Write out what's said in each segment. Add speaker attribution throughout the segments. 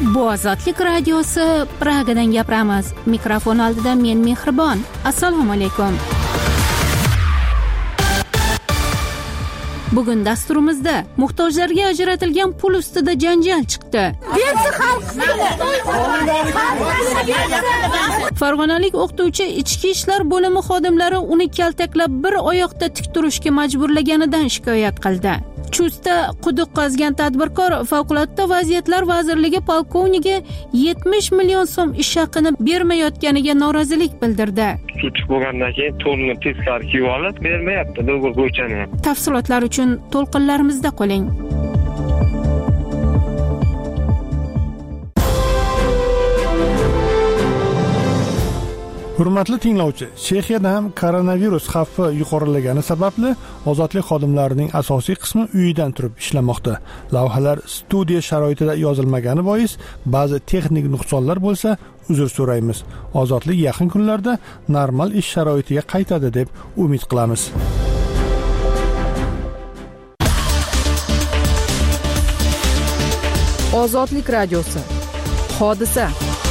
Speaker 1: Bu Ozodlik radiosi Pragadan gapiramiz. Mikrofon oldida men Mehribon. Assalomu alaykum. Bugun dasturimizda muhtojlarga ajratilgan pul ustida janjal chiqdi. Farg'onalik o'qituvchi ichki ishlar bo'limi xodimlari uni kaltaklab bir oyoqda tik turishga majburlaganidan shikoyat qildi. Chustda quduq qazgan tadbirkor Favqulodda vaziyatlar vazirligi polkovnigi 70 million so'm ish haqini bermayotganiga norozilik bildirdi.
Speaker 2: Chiqib bo'lgandan keyin to'lni teskari kiyib olib, bermayapti do'g'ri bo'ychani ham.
Speaker 1: Tafsilotlar uchun to'lqinlarimizda qoling.
Speaker 3: Hurmatli tinglovchi, Chexiyada ham koronavirus xavfi yuqorilagani sababli ozodlik xodimlarining asosiy qismi uyidan turib ishlamoqda. Lavhalar studiya sharoitida yozilmagani bois ba'zi texnik nuqsonlar bo'lsa, uzr so'raymiz. Ozodlik yaqin kunlarda normal ish sharoitiga qaytadi deb umid qilamiz.
Speaker 4: Ozodlik radiosi. Hodisa.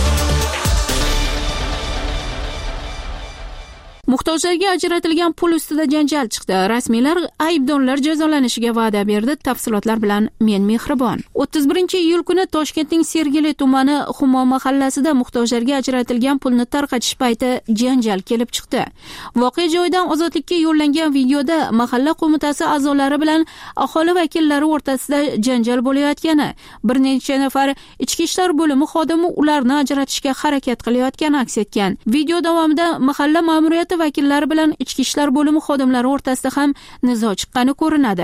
Speaker 1: Muhtojlarga ajratilgan pul ustida janjal chiqdi. Rasmiylar aybdorlar jazolanishiga va'da berdi. Tafsilotlar bilan men Mehribon. 31-iyul kuni Toshkentning Sergeli tumani Humo mahallasida muhtojlarga ajratilgan pulni tarqatish payti janjal kelib chiqdi. Voqea joyidan Ozodlikka yo'llangan videoda mahalla qo'mitasi a'zolari bilan aholi vakillari o'rtasida janjal bo'layotgani, bir necha nafar ichki ishlar bo'limi xodimi ularni ajratishga harakat qilayotgani aks etgan. Video davomida mahalla ma'muriyati vakillari bilan ichki ishlar bo'limi xodimlari o'rtasida ham nizo chiqqani ko'rinadi.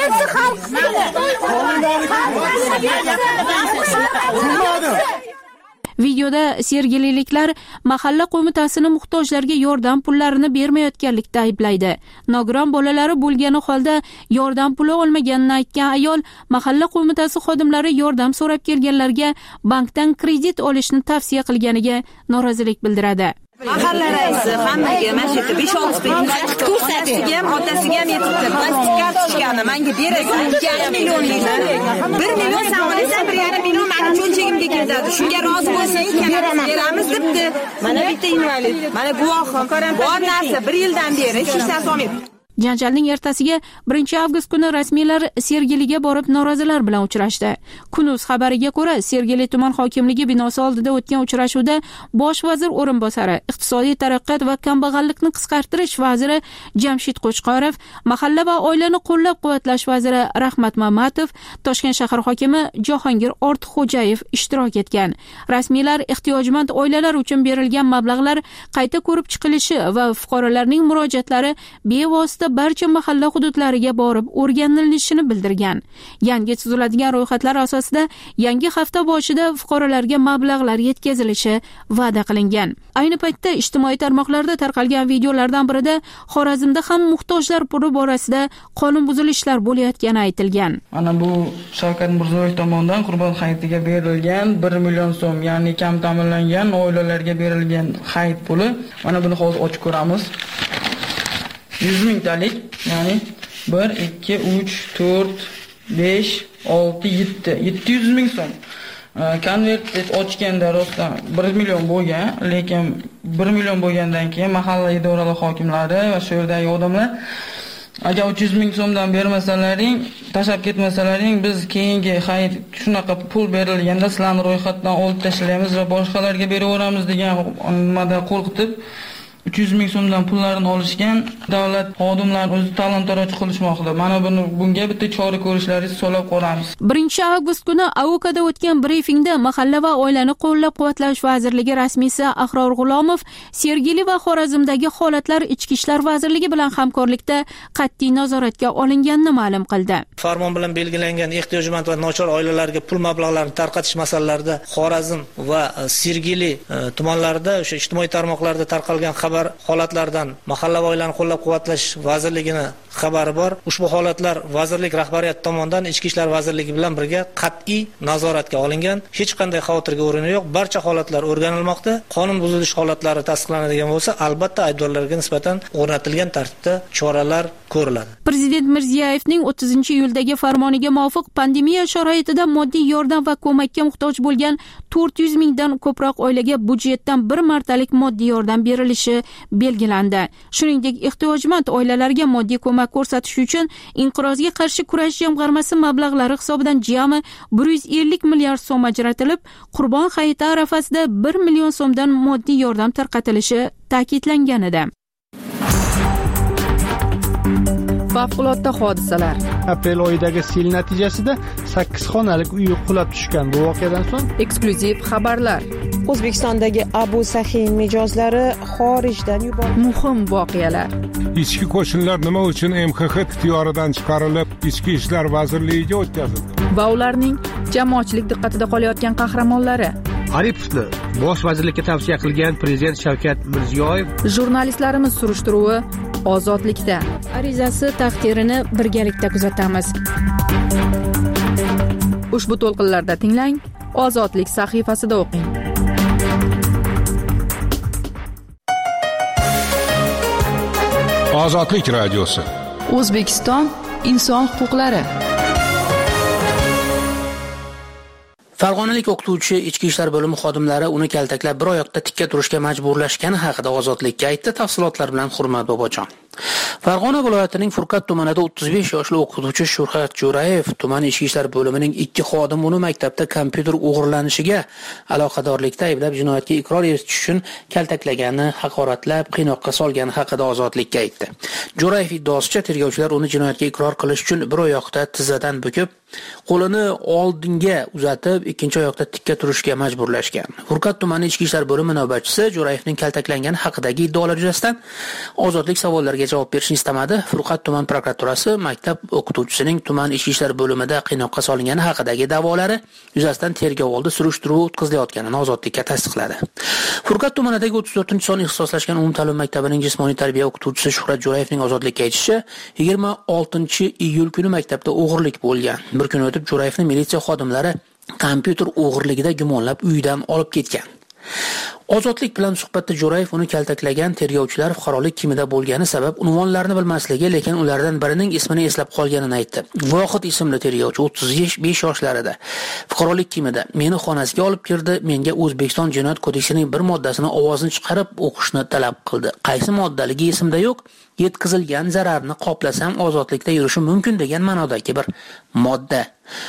Speaker 1: Videoda sergeliliklar mahalla qo'mitasini muhtojlarga yordam pullarini bermayotganlikda ayblaydi. Nogiron bolalari bo'lgani holda yordam puli olmaganini aytgan ayol mahalla qo'mitasi xodimlari yordam so'rab kelganlarga bankdan kredit olishni tavsiya qilganiga norozilik bildiradi.
Speaker 5: Mahalla raisi hammaga mana shu 5-6 ko'rsatishga ham otasiga ham yetibdi. Plastik kartochkani menga berasan 2 millionlikni. 1 million savolaysan, 1,5 million meni cho'nchagimga ketadi. Shunga rozi bo'lsang, beramiz debdi. Mana bitta invalid, mana guvohim. Bor narsa 1 yildan beri hech narsa olmayapti.
Speaker 1: Janjalning ertasiga 1-avgust kuni rasmiylar Sergeliga borib norozilar bilan uchrashdi. Kun.uz xabariga ko'ra, Sergeli tuman hokimligi binosi oldida o'tgan uchrashuvda bosh vazir o'rinbosari, iqtisodiy taraqqiyot va kambag'allikni qisqartirish vaziri Jamshid Qo'chqorov, mahalla va oilani qo'llab-quvvatlash vaziri Rahmat Mamatov, Toshkent shahar hokimi Jahongir Ortiqxo'jayev ishtirok etgan. Rasmiylar ehtiyojmand oilalar uchun berilgan mablag'lar qayta ko'rib chiqilishi va fuqarolarning murojaatlari bevosita barcha mahalla hududlariga borib o'rganilishini bildirgan. Yangi tuziladigan ro'yxatlar asosida yangi hafta boshida fuqarolarga mablag'lar yetkazilishi va'da qilingan. Ayni paytda ijtimoiy tarmoqlarda tarqalgan videolardan birida Xorazmda ham muhtojlar puli borasida qonun buzilishlar bo'layotgani aytilgan.
Speaker 6: Mana bu Shavkat Mirziyoyev tomonidan Qurbon hayitiga berilgan 1 million so'm, ya'ni kam ta'minlangan oilalarga berilgan hayit puli. Mana buni hozir ochib ko'ramiz. 100 mingtalik, ya'ni 1, 2, 3, 4, 5, 6, 7, 700 ming so'm. Konvert ochganda rostdan 1 million bo'lgan, lekin 1 million bo'lgandan keyin mahalla idoralar hokimlari va shu yerdagi odamlar agar 300 ming so'mdan bermasalaring, tashab ketmasalaring, biz keyingi hayit shunaqa pul berilganda sizlarni ro'yxatdan olib tashlaymiz va boshqalarga beraveramiz degan nimada qo'rqitib 300 ming so'mdan pullarini olishgan. Davlat xodimlarini o'zi talon-taroj qilishmoqda. Mana bunga bitta chora ko'rishlaringizni so'rab qolamiz.
Speaker 1: 1-avgust kuni AOKda o'tgan brifingda mahalla va oilani qo'llab-quvvatlash vazirligi rasmiysi Ahror G'ulomov Sergeli va Xorazmdagi holatlar ichki ishlar vazirligi bilan hamkorlikda qat'iy nazoratga olinganini ma'lum qildi.
Speaker 7: Farmon bilan belgilangan ehtiyojmand va nochor oilalarga pul mablag'larini tarqatish masalalarida Xorazm va Sergeli tumanlarida o'sha ijtimoiy tarmoqlarda tarqalgan holatlardan mahalla va oilani qo'llab-quvvatlash vazirligini xabari bor. Ushbu holatlar vazirlik rahbariyati tomonidan Ichki ishlar vazirligi bilan birga qat'iy nazoratga olingan. Hech qanday xavotirga o'rin yo'q. Barcha holatlar o'rganilmoqda. Qonun buzilish holatlari tasdiqlanadigan bo'lsa, albatta aybdorlarga nisbatan o'rnatilgan tartibda choralar ko'riladi.
Speaker 1: Prezident Mirziyoyevning 30-iyuldagi farmoniga muvofiq pandemiya sharoitida moddiy yordam va ko'makka muhtoj bo'lgan 400 mingdan ko'proq oilaga budjetdan bir martalik moddiy yordam berilishi belgilandi. Shuningdek, ehtiyojmand oilalarga moddiy ko'mak ko'rsatish uchun Inqirozga qarshi kurash jamg'armasi mablag'lari hisobidan jami 150 milliard so'm ajratilib, Qurbon hayiti arafasida 1 million so'mdan moddiy yordam tarqatilishi ta'kidlangan edi.
Speaker 4: Favqulodda hodisalar.
Speaker 3: Aprel oyidagi sel natijasida 8 xonalik uy qulab tushgan. Bu voqeadan so'ng
Speaker 4: Eksklyuziv xabarlar.
Speaker 8: O'zbekistondagi Abu Sahiy mijozlari xorijdan yuborildi.
Speaker 4: Muhim voqealar.
Speaker 9: Ichki qo'shinlar nima uchun MXX ixtiyoridan chiqarilib, Ichki ishlar vazirligiga o'tkazildi?
Speaker 4: Va ularning jamoatchilik diqqatida qolayotgan qahramonlari.
Speaker 10: Aripovni bosh vazirlikka tavsiya qilgan prezident Shavkat Mirziyoyev.
Speaker 4: Jurnalistlarimiz surishtiruvi Ozodlikda.
Speaker 1: Arizasi taqdirini birgalikda kuzatamiz.
Speaker 4: Ushbu to'lqinlarda tinglang, Ozodlik sahifasida o'qing.
Speaker 9: Ozodlik radiosi.
Speaker 4: O'zbekiston inson huquqlari.
Speaker 7: Farg'onalik o'qituvchi ichki ishlar bo'limi xodimlari uni kaltaklab bir oyoqda tikka turishga majburlashgani haqida Ozodlikka aytdi. Tafsilotlar bilan Hurmat Bobojon. Farg'ona viloyatining Furqat tumanida 35 yoshli o'qituvchi Shurhat Jo'rayev tuman ichki ishlar bo'limining 2 xodimi uni maktabda kompyuter o'g'irlanishiga aloqadorlikda ayblab jinoyatga iqror etish uchun kaltaklagani, haqoratlab, qiynoqqa solgani haqida Ozodlikka aytdi. Jo'rayev iddaosicha tergovchilar uni jinoyatga iqror qilish uchun bir oyoqda tizzadan bukib, qo'lini oldinga uzatib, ikkinchi oyoqda tikka turishga majburlashgan. Furqat tumani ichki ishlar bo'limi navbatchisi Jo'rayevning kaltaklangani haqidagi iddaolar yuzasidan Ozodlik savollariga javob berishni istamadi. Furqat tuman prokuraturasi maktab o'qituvchisining tuman ichki ishlar bo'limida qiynoqqa solingani haqidagi da'volari yuzasidan tergov oldi surishtiruv o'tkazilayotganini Ozodlikka tasdiqladi. Furqat tumanidagi 34-son ixtisoslashgan umumta'lim maktabining jismoniy tarbiya o'qituvchisi Shuhrat Jo'rayevning Ozodlikka aytishicha, 26-iyul kuni maktabda o'g'irlik bo'lgan. Bir kun o'tib Jo'rayevning militsiya xodimlari kompyuter o'g'irligida gumonlab uyidan olib ketgan. Ozodlik bilan suhbatda Jo'rayev uni kaltaklagan tergovchilar fuqarolik kiyimida bo'lgani sabab unvonlarini bilmasligi, lekin ulardan birining ismini eslab qolganini aytdi. Vohid ismli tergovchi 35 yoshlarida fuqarolik kiyimida meni xonasiga olib kirdi, menga O'zbekiston Jinoyat kodeksining bir moddasini ovozini chiqarib o'qishni talab qildi. Qaysi moddaligi esimda yo'q, yetkazilgan zararni qoplasam ozodlikda yurishim mumkin degan ma'nodagi bir modda.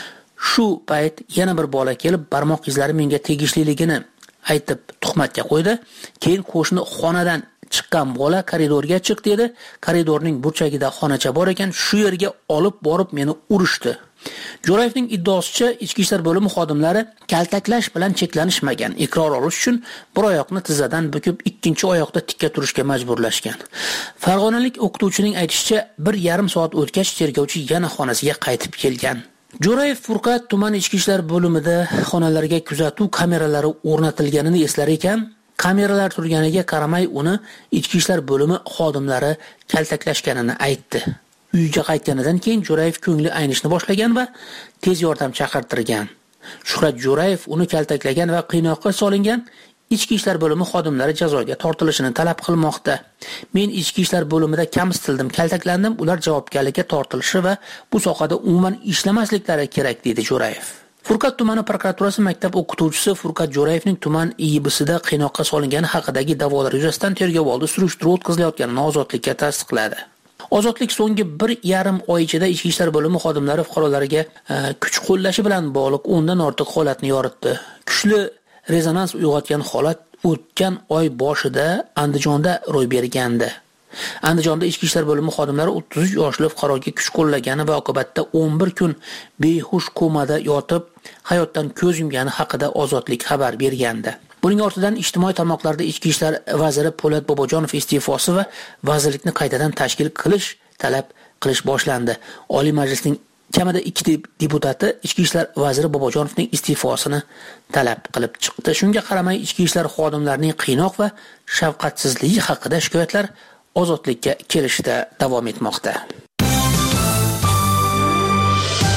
Speaker 7: Shu payt yana bir bola kelib barmoq izlari menga tegishliligini aytib tuhmatga qo'ydi. Keyin qo'shni xonadan chiqqan bola koridorga chiq dedi. Koridorning burchagida xonacha bor ekan, shu yerga olib borib meni urishdi. Jo'rayevning iddaosicha ichki ishlar bo'limi xodimlari kaltaklash bilan cheklanishmagan. Iqror olish uchun bir oyoqni tizzadan bukib, ikkinchi oyoqda tikka turishga majburlashgan. Farg'onalik o'qituvchining aytishicha, 1,5 soat o'tgach tergovchi yana xonasiga qaytib kelgan. Jo'rayev Furqat tuman ichki ishlar bo'limida xonalarga kuzatuv kameralari o'rnatilganini eslar ekan, kameralar turganiga qaramay uni ichki ishlar bo'limi xodimlari kaltaklashganini aytdi. Uyga qaytganidan keyin Jo'rayev ko'ngli aynishni boshlagan va tez yordam chaqirtirgan. Shuhrat Jo'rayev uni kaltaklagan va qiynoqqa solingan ichki ishlar bo'limi xodimlari jazoga tortilishini talab qilmoqda. Men ichki ishlar bo'limida kamsitildim, kaltaklandim, ular javobgarlikka tortilishi va bu sohada umuman ishlamasliklari kerak dedi Jo'rayev. Furqat tumani prokuraturasi maktab o'qituvchisi Furqat Jo'rayevning tuman IIBsida qiynoqqa solingani haqidagi da'volar yuzasidan tergov oldi surishtiruv o'tkazilayotganini Ozodlikka tasdiqladi. Ozodlik so'nggi 1,5 oy ichida ichki ishlar bo'limi xodimlari fuqarolarga kuch qo'llashi bilan bog'liq 10 dan ortiq holatni yoritdi. Kuchli rezonans uyg'otgan holat o'tgan oy boshida Andijonda ro'y bergandi. Andijonda ichki ishlar bo'limi xodimlari 33 yoshli fuqaroga kuch qo'llagani va oqibatda 11 kun behush komada yotib, hayotdan ko'z yumgani haqida Ozodlik xabar bergandi. Buning ortidan ijtimoiy tarmoqlarda ichki ishlar vaziri Po'lat Bobojonov iste'fosi va vazirlikni qaytadan tashkil qilish talab qilish boshlandi. Oliy Majlisning kamida 2 deputati ichki ishlar vaziri Bobojonovning iste'fosini talab qilib chiqdi. Shunga qaramay ichki ishlar xodimlarining qiynoq va shafqatsizligi haqida shikoyatlar Ozodlikka kelishda davom etmoqda.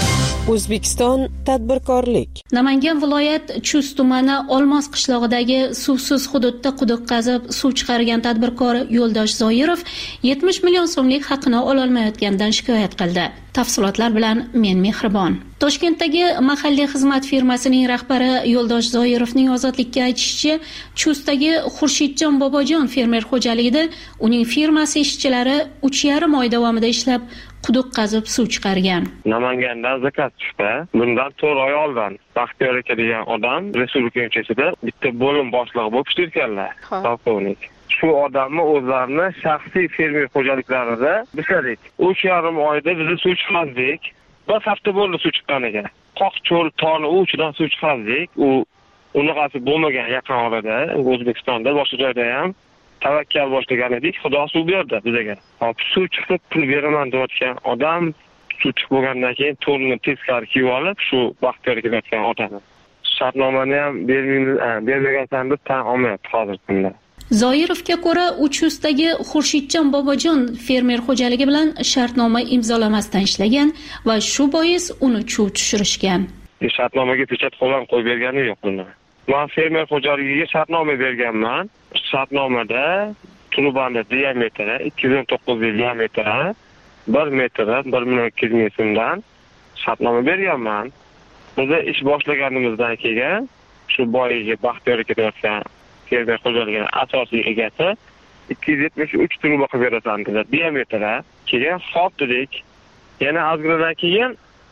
Speaker 8: O'zbekiston tadbirkorlik.
Speaker 1: Namangan viloyat Chust tumani Olmos qishlog'idagi suvsiz hududda quduq qazib suv chiqargan tadbirkor Yo'ldosh Zoirov 70 million so'mlik haqini ololmayotganidan shikoyat qildi. Tafsilotlar bilan men Mehribon. Toshkentdagi mahalliy xizmat firmasining rahbari Yo'ldosh Zoirovning ozodlikka aytishicha, Chustdagi Xurshidjon Bobojon fermer xo'jaligida uning firmasi ishchilari 3,5 oy davomida ishlab quduq qazib suv chiqargan.
Speaker 2: Namangandan zakaz tushdi. Bundan 4 oy oldin Baxtiyor aka degan odam respublika ko'chasida bitta bo'lim boshlig'i bo'lib ishlayotganlar. Polkovnik. Shu odamni o'zlarini shaxsiy fermer xo'jaliklarida ishladik. 3,5 oyda biz suv chiqardik. Bir hafta bo'ldi suv chiqqaniga. Qoq cho'l toni uchidan suv chiqardik. U unaqasi bo'lmagan yaqin orada O'zbekistonda boshqa joyda ham tavakkal boshlagan edik. Xudo suv berdi bizga. Hop suv chiqib pul beraman deyotgan odam suv chiqib bo'lgandan keyin to'rni teskari kiyib olib shu Baxtiyor kelayotgan odamni shartnomani ham bermagansan deb tan olmayapti hozir kunda.
Speaker 1: Zoirovga ko'ra, Uchustdagi Xurshidjon Bobojon fermer xo'jaligi bilan shartnoma imzolamasdan ishlagan va shu bois uni chuv tushirishgan.
Speaker 2: Shartnomaga pechat qo'yib bergani yo'q buni. Men fermer xo'jaligiga shartnoma berganman. Shartnomada trubani diametri 209 diametri 1 metr 1 million 200 ming so'mdan shartnoma berganman. Biz ish boshlaganimizdan keyin shu boyiga Baxtiyor ketayotgan fermer xo'jaligining asosiy egasi 273 truba qilib berasan dedi. Diametri keyin xo'p dedik. Yana ozginadan keyin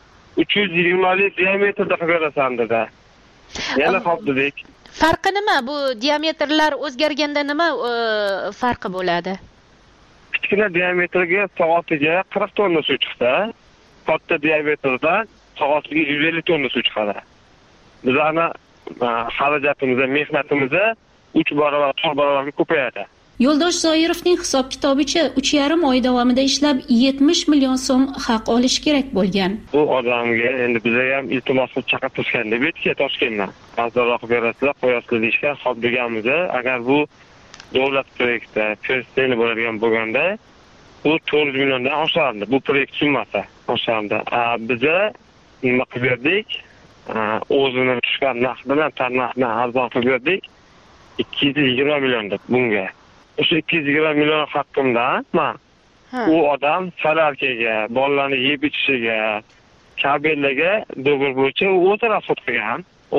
Speaker 2: 320 lik diametrda qilib berasan dedi. Yana xo'p dedik.
Speaker 11: Farqi nima? Bu diametrlar o'zgarganda nima farqi bo'ladi?
Speaker 2: Kichkina diametrga soatiga 40 tonna suv chiqsa, katta diametrda soatiga 150 tonna suv chiqadi. Bizning xarajatimiz, mehnatimiz 3 barobar, 4 barobarga ko'payadi.
Speaker 1: Yo'ldosh Zoirovning hisob kitobicha 3,5 oy davomida ishlab 70 million so'm haq olish kerak bo'lgan.
Speaker 2: Bu odamga endi biz ham iltimos qilib chaqirtirishgan deb aytdik Toshkentdan. Azroq berasizlar, qo'yasizlar deyishgan. Xo'p deganmiz, agar bu davlat proyekti persistentli bo'ladigan bo'lganda, bu 400 milliondan oshardi. Bu proyekt summasi oshardi. Biza nima qilib berdik? O'zini tushgan narx bilan tarnaqni arzon qilib berdik. 220 million deb bunga. O'sha 220 million haqqimdan men u odam salarkaga, bolalarni yeb ichishiga, kabellarga do'g'ri bo'yicha o'zi rasxod qilgan.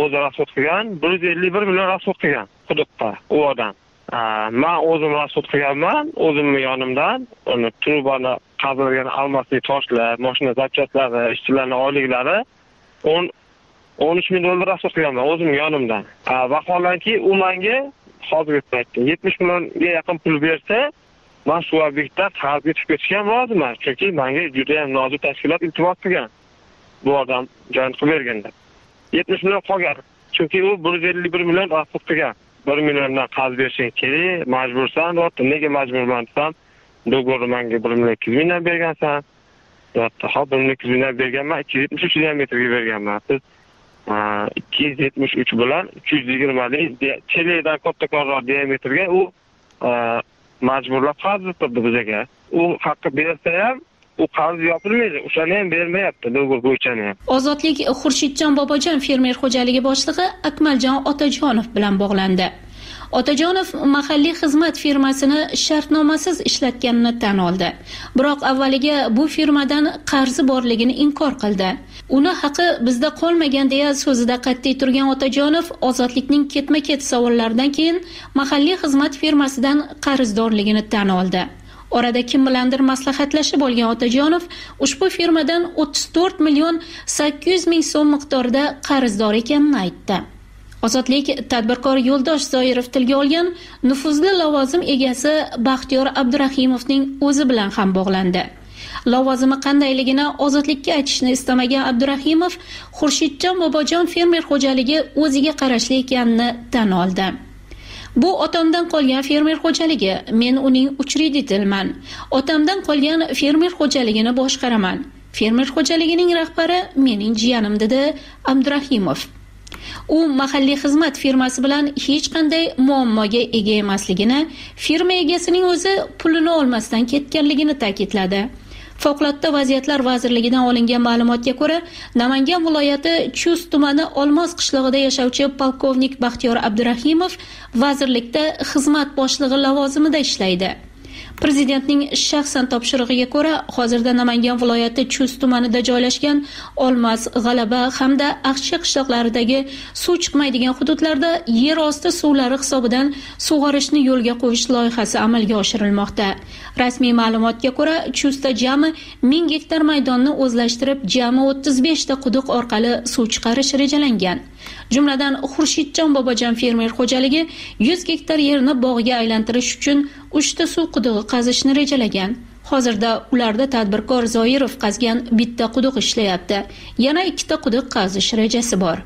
Speaker 2: 151 million rasxod qilgan quduqqa u odam. Men o'zim rasxod qilganman, o'zimning yonimdan uni trubani qazilgan almasli toshlar, mashina zapchatlari, ishchilarning oyliklari 13 million rasxod qilganman o'zimning yonimdan. Vaholanki u menga hozirgi paytda 70 millionga yaqin pul bersa, men shu obyektdan qarzga tushib ketishga roziman. Chunki menga juda ham nozik tashkilot iltimos qilgan. Bu odam joyin qilib berganda 70 million qolgan. Chunki u 151 million rasxod qilgan. 1 milliondan qarz berishing kerak, majbursan. Nega majburman desam, do'g'ri menga 1 million 200 mingdan bergansan. Hop 1 million 200 mingdan berganman, 273 diametrga berganman. Siz 273 bilan 320 lik chelakdan kattaroq diametrga u majburlab qarz turdi bizga. U haqqi bersa ham u qarz yopilmaydi. O'shani ham bermayapti do'g'ri bo'yicha ham.
Speaker 1: Ozodlik Xurshidjon Bobojon fermer xo'jaligi boshlig'i Akmaljon Otajonov bilan bog'landi. Otajonov mahalliy xizmat firmasini shartnomasiz ishlatganini tan oldi. Biroq avvaliga bu firmadan qarzi borligini inkor qildi. Uni haqi bizda qolmagan deya so'zida qat'iy turgan Otajonov ozodlikning ketma-ket savollaridan keyin mahalliy xizmat firmasidan qarzdorligini tan oldi. Orada kim bilandir maslahatlashib olgan Otajonov ushbu firmadan 34 million 800 ming so'm miqdorida qarzdor ekanini aytdi. Ozodlik tadbirkor Yo'ldosh Zoirov tilga olgan nufuzli lavozim egasi Baxtiyor Abdurahimovning o'zi bilan ham bog'landi. Lavozimi qandayligini Ozodlikka aytishni istamagan Abdurahimov Xurshidjon Bobojon fermer xo'jaligi o'ziga qarashli ekanini tan oldi. Bu otamdan qolgan fermer xo'jaligi, men uning uchreditelman. Otamdan qolgan fermer xo'jaligini boshqaraman. Fermer xo'jaligining rahbari mening jiyanim dedi Abdurahimov. U mahalliy xizmat firmasi bilan hech qanday muammoga ega emasligini, firma egasining o'zi pulini olmasdan ketganligini ta'kidladi. Favqulodda vaziyatlar vazirligidan olingan ma'lumotga ko'ra, Namangan viloyati Chust tumani Olmos qishlog'ida yashovchi polkovnik Baxtiyor Abdurahimov vazirlikda xizmat boshlig'i lavozimida ishlaydi. Prezidentning shaxsan topshirig'iga ko'ra, hozirda Namangan viloyati Chust tumanida joylashgan Olmos, G'alaba hamda Aqchi qishloqlaridagi suv chiqmaydigan hududlarda yer osti suvlari hisobidan sug'orishni yo'lga qo'yish loyihasi amalga oshirilmoqda. Rasmiy ma'lumotga ko'ra, Chustda jami 1000 gektar maydonni o'zlashtirib, jami 35 ta quduq orqali suv chiqarish rejalangan. Jumladan Xurshidjon Bobojon fermer xo'jaligi 100 gektar yerni bog'ga aylantirish uchun 3 ta suv qudug'i qazishni rejalagan. Hozirda ularda tadbirkor Zoirov qazgan bitta quduq ishlayapti. Yana 2 ta quduq qazish rejasi bor.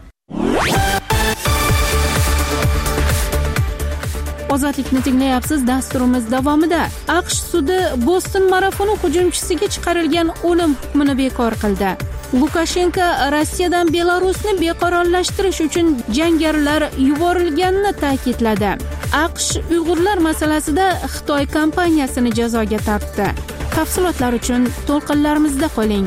Speaker 1: Ozodlikni tinglayapsiz. Dasturimiz davomida AQSh sudi Boston marafoni hujumchisiga chiqarilgan o'lim hukmini bekor qildi. Lukashenko Rossiyadan Belarusni beqarorlashtirish uchun jangarilar yuborilganini ta'kidladi. AQSh Uyg'urlar masalasida Xitoy kompaniyasini jazoga tortdi. Tafsilotlar uchun to'lqinlarimizda qoling.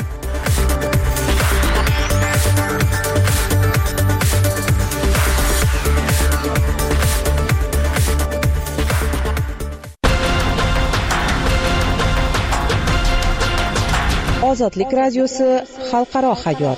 Speaker 8: Ozodlik radiosi xalqaro hayot.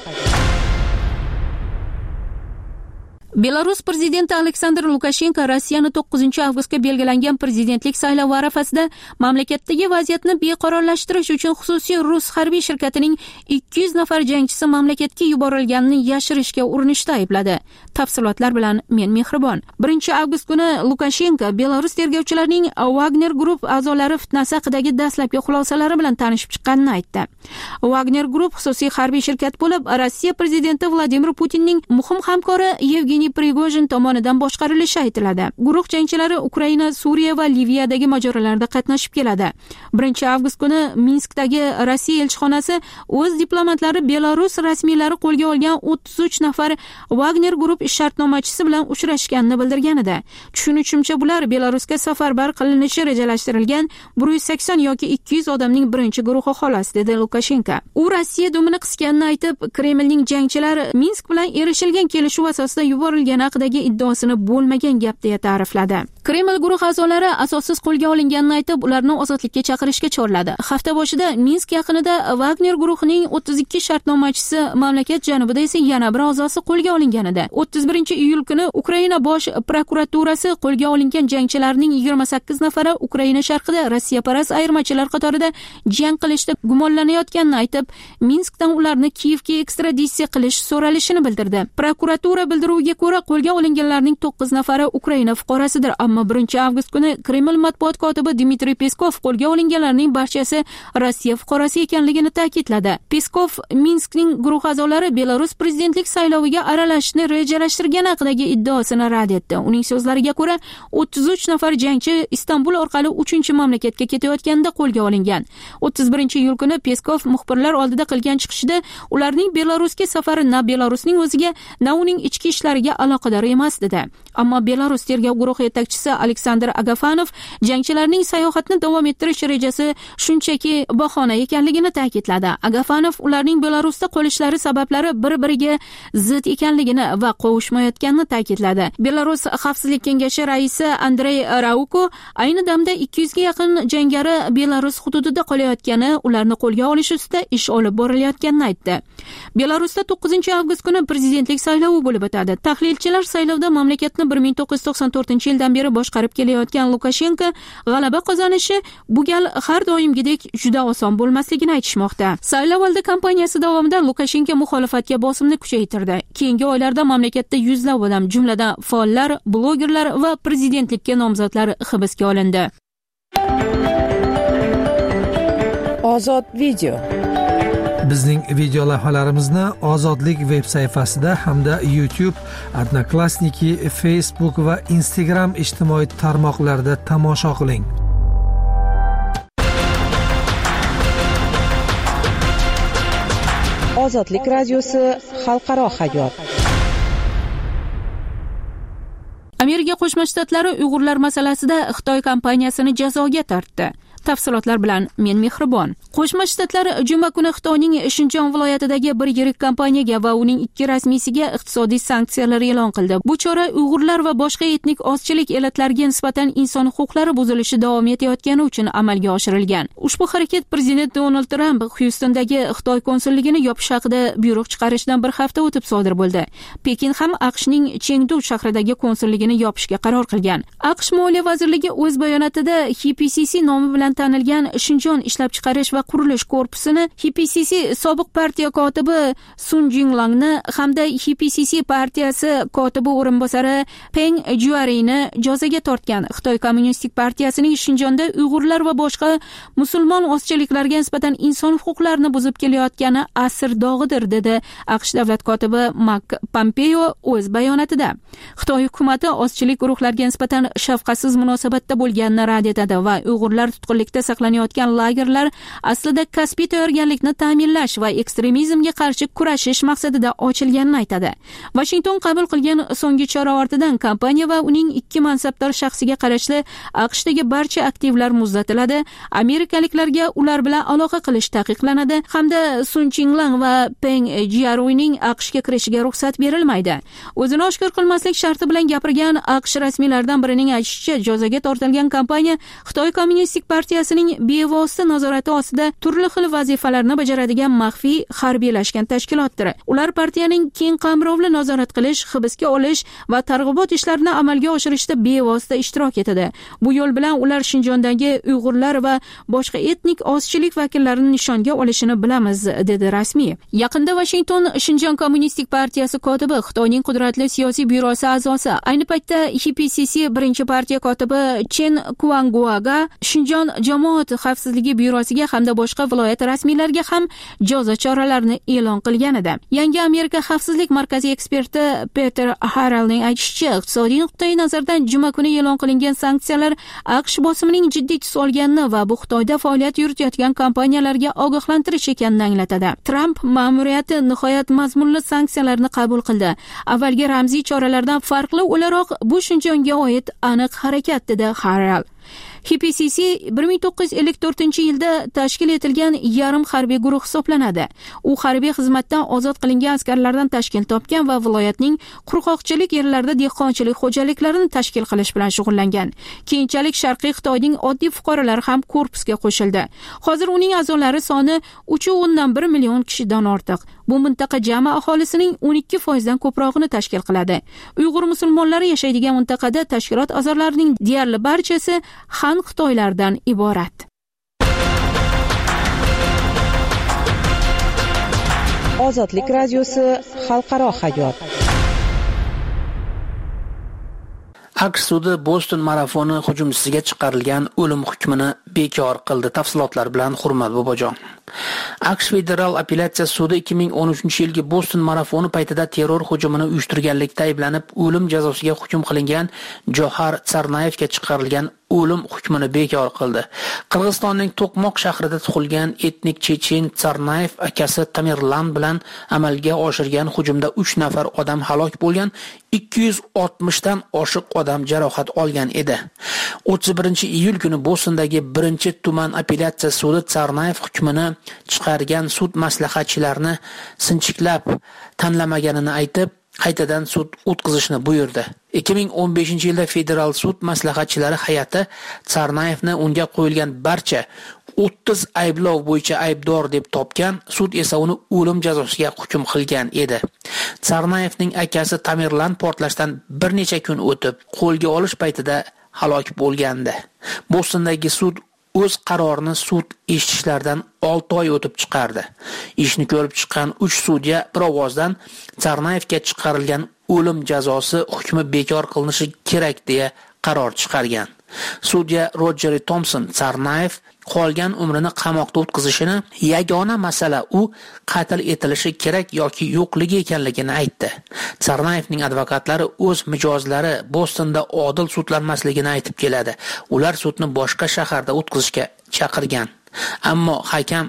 Speaker 1: Belarus prezidenti Aleksandr Lukashenko Rossiyani 9-avgustga belgilangan prezidentlik saylovi arafasida mamlakatdagi vaziyatni beqarorlashtirish uchun xususiy rus harbiy shirkatining 200 nafar jangchisi mamlakatga yuborilganini yashirishga urinishda aybladi. Tafsilotlar bilan men Mehribon. 1-avgust kuni Lukashenko Belarus tergovchilarining Wagner Group a'zolari fitnasi haqidagi dastlabki xulosalari bilan tanishib chiqqanini aytdi. Wagner Group xususiy harbiy shirkat bo'lib, Rossiya prezidenti Vladimir Putinning muhim hamkori Yevgeniy Prigojin tomonidan boshqarilishi aytiladi. Guruh jangchilari Ukraina, Suriya va Liviyadagi mojarolarda qatnashib keladi. 1-avgust kuni Minskdagi Rossiya elchixonasi o'z diplomatlari Belarus rasmiylari qo'lga olgan 33 nafar Wagner Group shartnomachisi bilan uchrashganini bildirgan edi. Tushunishimcha, bular Belarusga safarbar qilinishi rejalashtirilgan 180 yoki 200 odamning birinchi guruhi xolos, dedi Lukashenko. U Rossiya dumini qisganini aytib, Kremlning jangchilari Minsk bilan erishilgan kelishuv asosida yuborilgani haqidagi iddaosini bo'lmagan gap deya ta'rifladi. Kreml guruh a'zolari asossiz qo'lga olinganini aytib, ularni ozodlikka chaqirishga chorladi. Hafta boshida Minsk yaqinida Wagner guruhining 32 shartnomachisi, mamlakat janubida esa yana bir a'zosi qo'lga olingan edi. 31-iyul kuni Ukraina bosh prokuraturasi qo'lga olingan jangchilarning 28 nafari Ukraina sharqida Rossiyaparast ayirmachilar qatorida jang qilishda gumonlanayotganini aytib, Minskdan ularni Kiyevga ekstraditsiya qilish so'ralishini bildirdi. Prokuratura bildiruviga ko'ra, qo'lga olinganlarning 9 nafari Ukraina fuqarosidir. Ammo 1-avgust kuni Kreml matbuot kotibi Dmitriy Peskov qo'lga olinganlarning barchasi Rossiya fuqarosi ekanligini ta'kidladi. Peskov Minskning guruh a'zolari Belarus prezidentlik sayloviga aralashishni rejalashtirgani haqidagi iddaosini rad etdi. Uning so'zlariga ko'ra, 33 nafar jangchi Istanbul orqali 3-mamlakatga ketayotganda qo'lga olingan. 31-iyul kuni Peskov muxbirlar oldida qilgan chiqishida ularning Belarusga safari na Belarusning o'ziga, na uning ichki ishlariga aloqador emas dedi. Ammo Belarus tergov guruhi yetakchisi Aleksandr Agafanov jangchilarning sayohatni davom ettirish rejasi shunchaki bahona ekanligini ta'kidladi. Agafanov ularning Belarusda qolishlari sabablari bir-biriga zid ekanligini va qovushmayotganini ta'kidladi. Belarus Xavfsizlik kengashi raisi Andrey Rauko ayni damda 200 ga yaqin jangari Belarus hududida qolayotgani, ularni qo'lga olish ustida ish olib borilayotganini aytdi. Belarusda 9-avgust kuni prezidentlik saylovi bo'lib o'tadi. Tahlilchilar saylovda mamlakatni 1994-yildan beri boshqarib kelayotgan Lukashenko g'alaba qozonishi bu gal har doimgidek juda oson bo'lmasligini aytishmoqda. Saylovoldi kampaniyasi davomida Lukashenko muxolifatga bosimni kuchaytirdi. Keyingi oylarda mamlakatda yuzlab odam, jumladan faollar, blogerlar va prezidentlikka nomzodlar hibsga olindi.
Speaker 8: Ozod video.
Speaker 10: Bizning video lavhalarimizni Ozodlik veb sayfasida hamda YouTube, Odnoklassniki, Facebook va Instagram ijtimoiy tarmoqlarida tomosha qiling.
Speaker 8: Ozodlik radiosi xalqaro hayot.
Speaker 1: Amerika Qo'shma Shtatlari Uyg'urlar masalasida Xitoy kompaniyasini jazoga tortdi. Tafsilotlar bilan men Mehribon. Qo'shma Shtatlar juma kuni Xitoyning Shinjon viloyatidagi bir yirik kompaniyaga va uning 2 rasmiysiga iqtisodiy sanksiyalar e'lon qildi. Bu chora Uyg'urlar va boshqa etnik ozchilik elatlariga nisbatan inson huquqlari buzilishi davom etayotgani uchun amalga oshirilgan. Ushbu harakat Prezident Donald Tramp Houstondagi Xitoy konsulligini yopish haqida buyruq chiqarishdan bir hafta o'tib sodir bo'ldi. Pekin ham AQShning Chengdu shahridagi konsulligini yopishga qaror qilgan. AQSh Moliya vazirligi o'z bayonotida HPCC nomi bilan tanilgan Shinjon ishlab chiqarish va qurilish korpusini HPCC sobiq partiya kotibi Sun Jinglangni hamda HPCC partiyasi kotibi o'rinbosari Peng Juariyni jazoga tortgan. Xitoy Kommunistik partiyasining Shinjonda Uyg'urlar va boshqa musulmon ozchiliklarga nisbatan inson huquqlarini buzib kelayotgani asr dog'idir, dedi AQSh davlat kotibi Mark Pompeo o'z bayonotida. Xitoy hukumati ozchilik guruhlariga nisbatan shafqatsiz munosabatda bo'lganini rad etadi va Uyg'urlar tutqunlikda saqlanayotgan lagerlar aslida kasbiy tayyorgarlikni ta'minlash va ekstremizmga qarshi kurashish maqsadida ochilganini aytadi. Washington qabul qilgan so'nggi chora ortidan kompaniya va uning 2 mansabdor shaxsiga qarashli AQShdagi barcha aktivlar muzlatiladi, amerikaliklarga ular bilan aloqa qilish taqiqlanadi hamda Sun Jinglong va Peng Jiaruyning AQShga kirishiga ruxsat berilmaydi. O'zini oshkor qilmaslik sharti bilan gapirgan AQSh rasmiylaridan birining aytishicha, jazoga tortilgan kompaniya Xitoy Kommunistik partiyasining bevosita nazorati ostida turli xil vazifalarni bajaradigan maxfiy harbiylashgan tashkilotdir. Ular partiyaning keng qamrovli nazorat qilish, hibsga olish va targ'ibot ishlarini amalga oshirishda bevosita ishtirok etadi. Bu yo'l bilan ular Shinjondagi Uyg'urlar va boshqa etnik ozchilik vakillarini nishonga olishini bilamiz, dedi rasmiy. Yaqinda Washington Shinjon Kommunistik partiyasi kotibi, Xitoyning qudratli siyosiy byurosi a'zosi, ayni paytda HPCC birinchi partiya kotibi Chen Kuangguaga Shinjon jamoat xavfsizligi byurosiga hamda boshqa viloyat rasmiylariga ham jazo choralarini e'lon qilgan edi. Yangi Amerika xavfsizlik markazi eksperti Peter Harrellning aytishicha, iqtisodiy nuqtai nazardan juma kuni e'lon qilingan sanksiyalar AQSh bosimining jiddiy tus olganini va bu Xitoyda faoliyat yuritayotgan kompaniyalarga ogohlantirish ekanini anglatadi. Tramp ma'muriyati nihoyat mazmunli sanksiyalarni qabul qildi. Avvalgi ramziy choralardan farqli o'laroq bu Shinjonga oid aniq harakat, dedi Harrell. HPCC 1954-yilda tashkil etilgan yarim harbiy guruh hisoblanadi. U harbiy xizmatdan ozod qilingan askarlardan tashkil topgan va viloyatning qurg'oqchilik yerlarida dehqonchilik xo'jaliklarini tashkil qilish bilan shug'ullangan. Keyinchalik Sharqiy Xitoyning oddiy fuqarolari ham korpusga qo'shildi. Hozir uning a'zolari soni 3.1 million kishidan ortiq. Bu mintaqa jami aholisining 12% ko'prog'ini tashkil qiladi. Uyg'ur musulmonlari yashaydigan mintaqada tashkilot a'zolarining deyarli barchasi Han Xitoylardan iborat.
Speaker 8: Ozodlik radiosi xalqaro hayot.
Speaker 12: AQSh sudi Boston marafoni hujumchisiga chiqarilgan o'lim hukmini bekor qildi. Tafsilotlar bilan Hurmat Bobojon. AQSh federal apellyatsiya sudi 2013-yilgi Boston marafoni paytida terror hujumini uyushtirganlikda ayblanib o'lim jazosiga hukm qilingan Johar Tsarnaevga chiqarilgan o'lim hukmini bekor qildi. Qirg'izistonning To'qmoq shahrida tug'ilgan etnik chechen Tsarnaev akasi Tamerlan bilan amalga oshirgan hujumda 3 nafar odam halok bo'lgan, 260 dan oshiq odam jarohat olgan edi. 31-iyul kuni Bostondagi 1-tuman apellyatsiya sudi Tsarnaev hukmini chiqargan sud maslahatchilarini sinchiklab tanlamaganini aytib, qaytadan sud o'tkazishni buyurdi. 2015-yilda federal sud maslahatchilari hay'ati Tsarnaevni unga qo'yilgan barcha 30 ayblov bo'yicha aybdor deb topgan, sud esa uni o'lim jazosiga hukm qilgan edi. Tsarnaevning akasi Tamerlan portlashdan bir necha kun o'tib qo'lga olish paytida halok bo'lgandi. Bostondagi sud o'z qarorini sud eshitishlardan 6 oy o'tib chiqardi. Ishni ko'rib chiqqan 3 sudya bir ovozdan Tsarnaevga chiqarilgan o'lim jazosi hukmi bekor qilinishi kerak deya qaror chiqargan. Sudya Roger Thompson Tsarnaev qolgan umrini qamoqda o'tkazishini yagona masala u qatl etilishi kerak yoki yo'qligi ekanligini aytdi. Tsarnaevning advokatlari o'z mijozlari Bostonda odil sudlanmasligini aytib keladi. Ular sudni boshqa shaharda o'tkazishga chaqirgan. Ammo hakam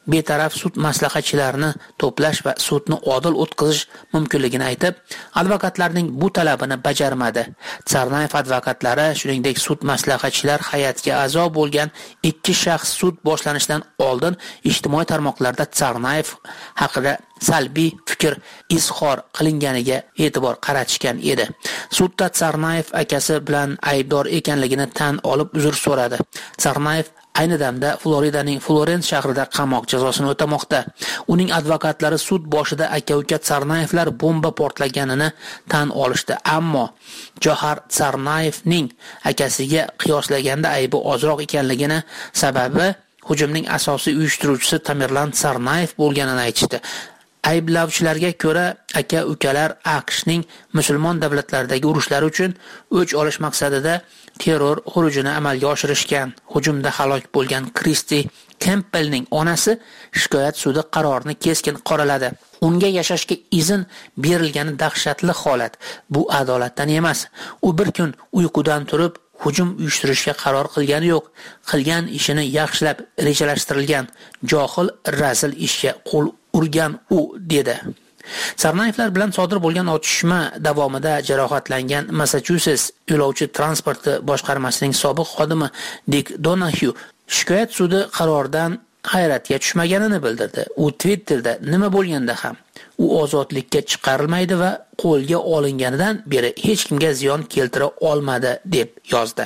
Speaker 12: betaraf sud maslahatchilarini to'plash va sudni odil o'tkazish mumkinligini aytib, advokatlarning bu talabini bajarmadi. Tsarnayev advokatlari, shuningdek sud maslahatchilar hay'atiga a'zo bo'lgan 2 shaxs sud boshlanishidan oldin ijtimoiy tarmoqlarda Tsarnayev haqida salbiy fikr izhor qilinganiga e'tibor qaratishgan edi. Sudda Tsarnayev akasi bilan aybdor ekanligini tan olib uzr so'radi. Tsarnayev ayni damda Floridaning Florens shahrida qamoq jazosini o'tamoqda. Uning advokatlari sud boshida aka-uka Tsarnayevlar bomba portlaganini tan olishdi, ammo Johar Tsarnayevning akasiga qiyoslaganda aybi ozroq ekanligini, sababi hujumning asosiy uyushtiruvchisi Tamerlan Tsarnayev bo'lganini aytishdi. Ayblovchilarga ko'ra, aka-ukalar AQShning musulmon davlatlaridagi urushlari uchun o'ch olish maqsadida terror xurujini amalga oshirishgan. Hujumda halok bo'lgan Kristi Kempbellning onasi shikoyat sudi qarorini keskin qoraladi. Unga yashashga izn berilgani dahshatli holat. Bu adolatdan emas. U bir kun uyqudan turib hujum uyushtirishga qaror qilgani yo'q. Qilgan ishini yaxshilab rejalashtirilgan, johil razil ishga qo'l urgan u, dedi. Tsarnayevlar bilan sodir bo'lgan otishma davomida jarohatlangan Massachusetts yo'lovchi transporti boshqarmasining sobiq xodimi Dick Donahue shikoyat sudi qaroridan hayratga tushmaganini bildirdi. U Twitterda nima bo'lganda ham u ozodlikka chiqarilmaydi va qo'lga olinganidan beri hech kimga ziyon keltira olmadi deb yozdi.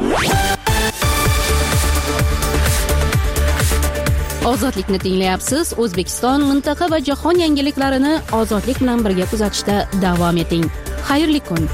Speaker 1: Ozodlikni tinglayapsiz. O'zbekiston, mintaqa va jahon yangiliklarini ozodlik bilan birga kuzatishda davom eting. Xayrli kun.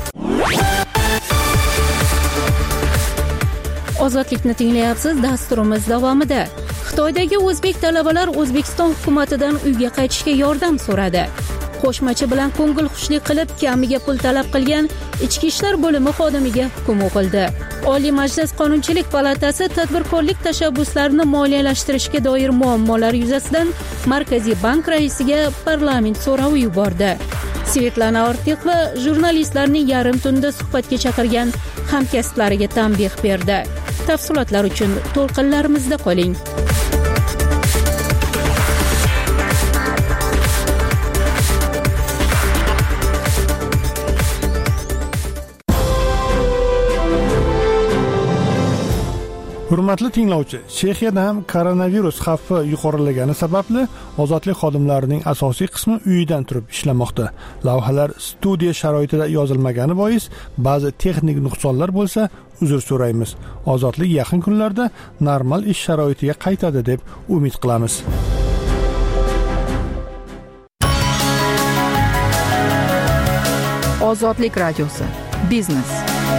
Speaker 1: Ozodlikni tinglayapsiz. Dasturimiz davomida Xitoydagi o'zbek talabalar O'zbekiston hukumatidan uyga qaytishga yordam so'radi. Qo'shmachi bilan ko'ngilxushlik qilib, kamiga pul talab qilgan Ichki ishlar bo'limi xodimiga hukm o'qildi. Oliy Majlis Qonunchilik palatasi tadbirkorlik tashabbuslarini moliyalashtirishga doir muammolar yuzasidan Markaziy bank raisiga parlament so'rovi yubordi. Svetlana Ortiqova jurnalistlarning yarim tunda suhbatga chaqirgan hamkasblariga tanbeh berdi. Tafsilotlar uchun to'lqinlarimizda qoling.
Speaker 3: Hurmatli tinglovchi, Chexiyada ham koronavirus xavfi yuqorilagani sababli ozodlik xodimlarining asosiy qismi uyidan turib ishlamoqda. Lavhalar studiya sharoitida yozilmagani bois ba'zi texnik nuqsonlar bo'lsa, uzr so'raymiz. Ozodlik yaqin kunlarda normal ish sharoitiga qaytadi deb umid qilamiz.
Speaker 4: Ozodlik radiosi. Biznes.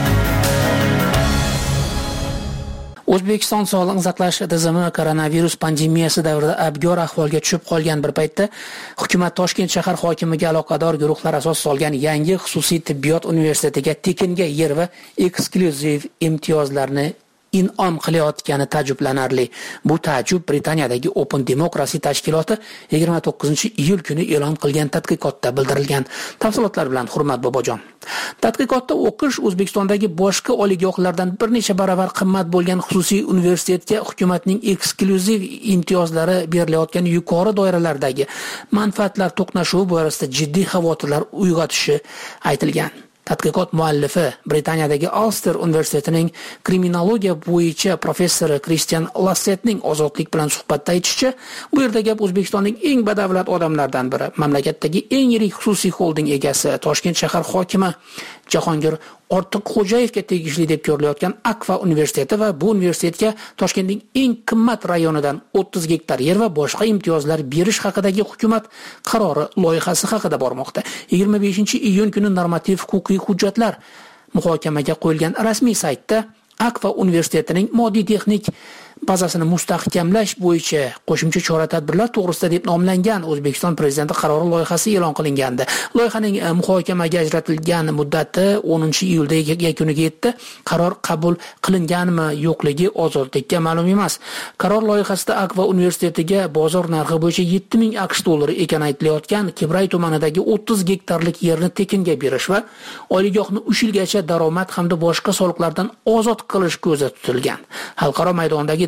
Speaker 12: O'zbekiston sog'liqni saqlash tizimi koronavirus pandemiyasi davrida abgor ahvolga tushib qolgan bir paytda hukumat Toshkent shahar hokimiga aloqador guruhlar asos solgan yangi xususiy tibbiyot universitetiga tekinga yer va eksklyuziv imtiyozlarni in'om qilayotgani ta'jublanarli. Bu ta'jub Britaniyadagi Open Democracy tashkiloti 29-iyul kuni e'lon qilgan tadqiqotda bildirilgan. Tafsilotlar bilan Hurmat Bobojon. Tadqiqotda o'qish O'zbekistondagi boshqa oliygohlardan bir necha baravar qimmat bo'lgan xususiy universitetga hukumatning eksklyuziv imtiyozlari berilayotgan yuqori doiralardagi manfaatlar to'qnashuvi borasida jiddiy xavotirlar uyg'otishi aytilgan. Tadqiqot muallifi Britaniyadagi Ulster universitetining kriminologiya bo'yicha professori Christian Lassetning ozodlik bilan suhbatda aytishicha, bu yerda gap O'zbekistonning eng badavlat odamlardan biri, mamlakatdagi eng yirik xususiy holding egasi, Toshkent shahar hokimi Jahongir Ortiqxo'jayevga tegishli deb ko'rilayotgan Akfa universiteti va bu universitetga Toshkentning eng qimmat rayonidan 30 gektar yer va boshqa imtiyozlar berish haqidagi hukumat qarori loyihasi haqida bormoqda. 25-iyun kuni normativ huquqiy hujjatlar muhokamaga qo'yilgan rasmiy saytda Akfa universitetining moddiy texnik bazasini mustahkamlash bo'yicha qo'shimcha chora-tadbirlar to'g'risida deb nomlangan O'zbekiston prezidenti qarori loyihasi e'lon qilingandi. Loyihaning muhokamaga ajratilgan muddati 10-iyulda yakuniga yetdi. Qaror qabul qilinganmi, yo'qligi ozodlikka ma'lum emas. Qaror loyihasida Akfa universitetiga bozor narxi bo'yicha 7000 AQSh dollari ekani aytilayotgan Kibray tumanidagi 30 gektarlik yerni tekinga berish va oliygohni 3 yilgacha daromad hamda boshqa soliqlardan ozod qilish ko'zda tutilgan. Xalqaro maydondagi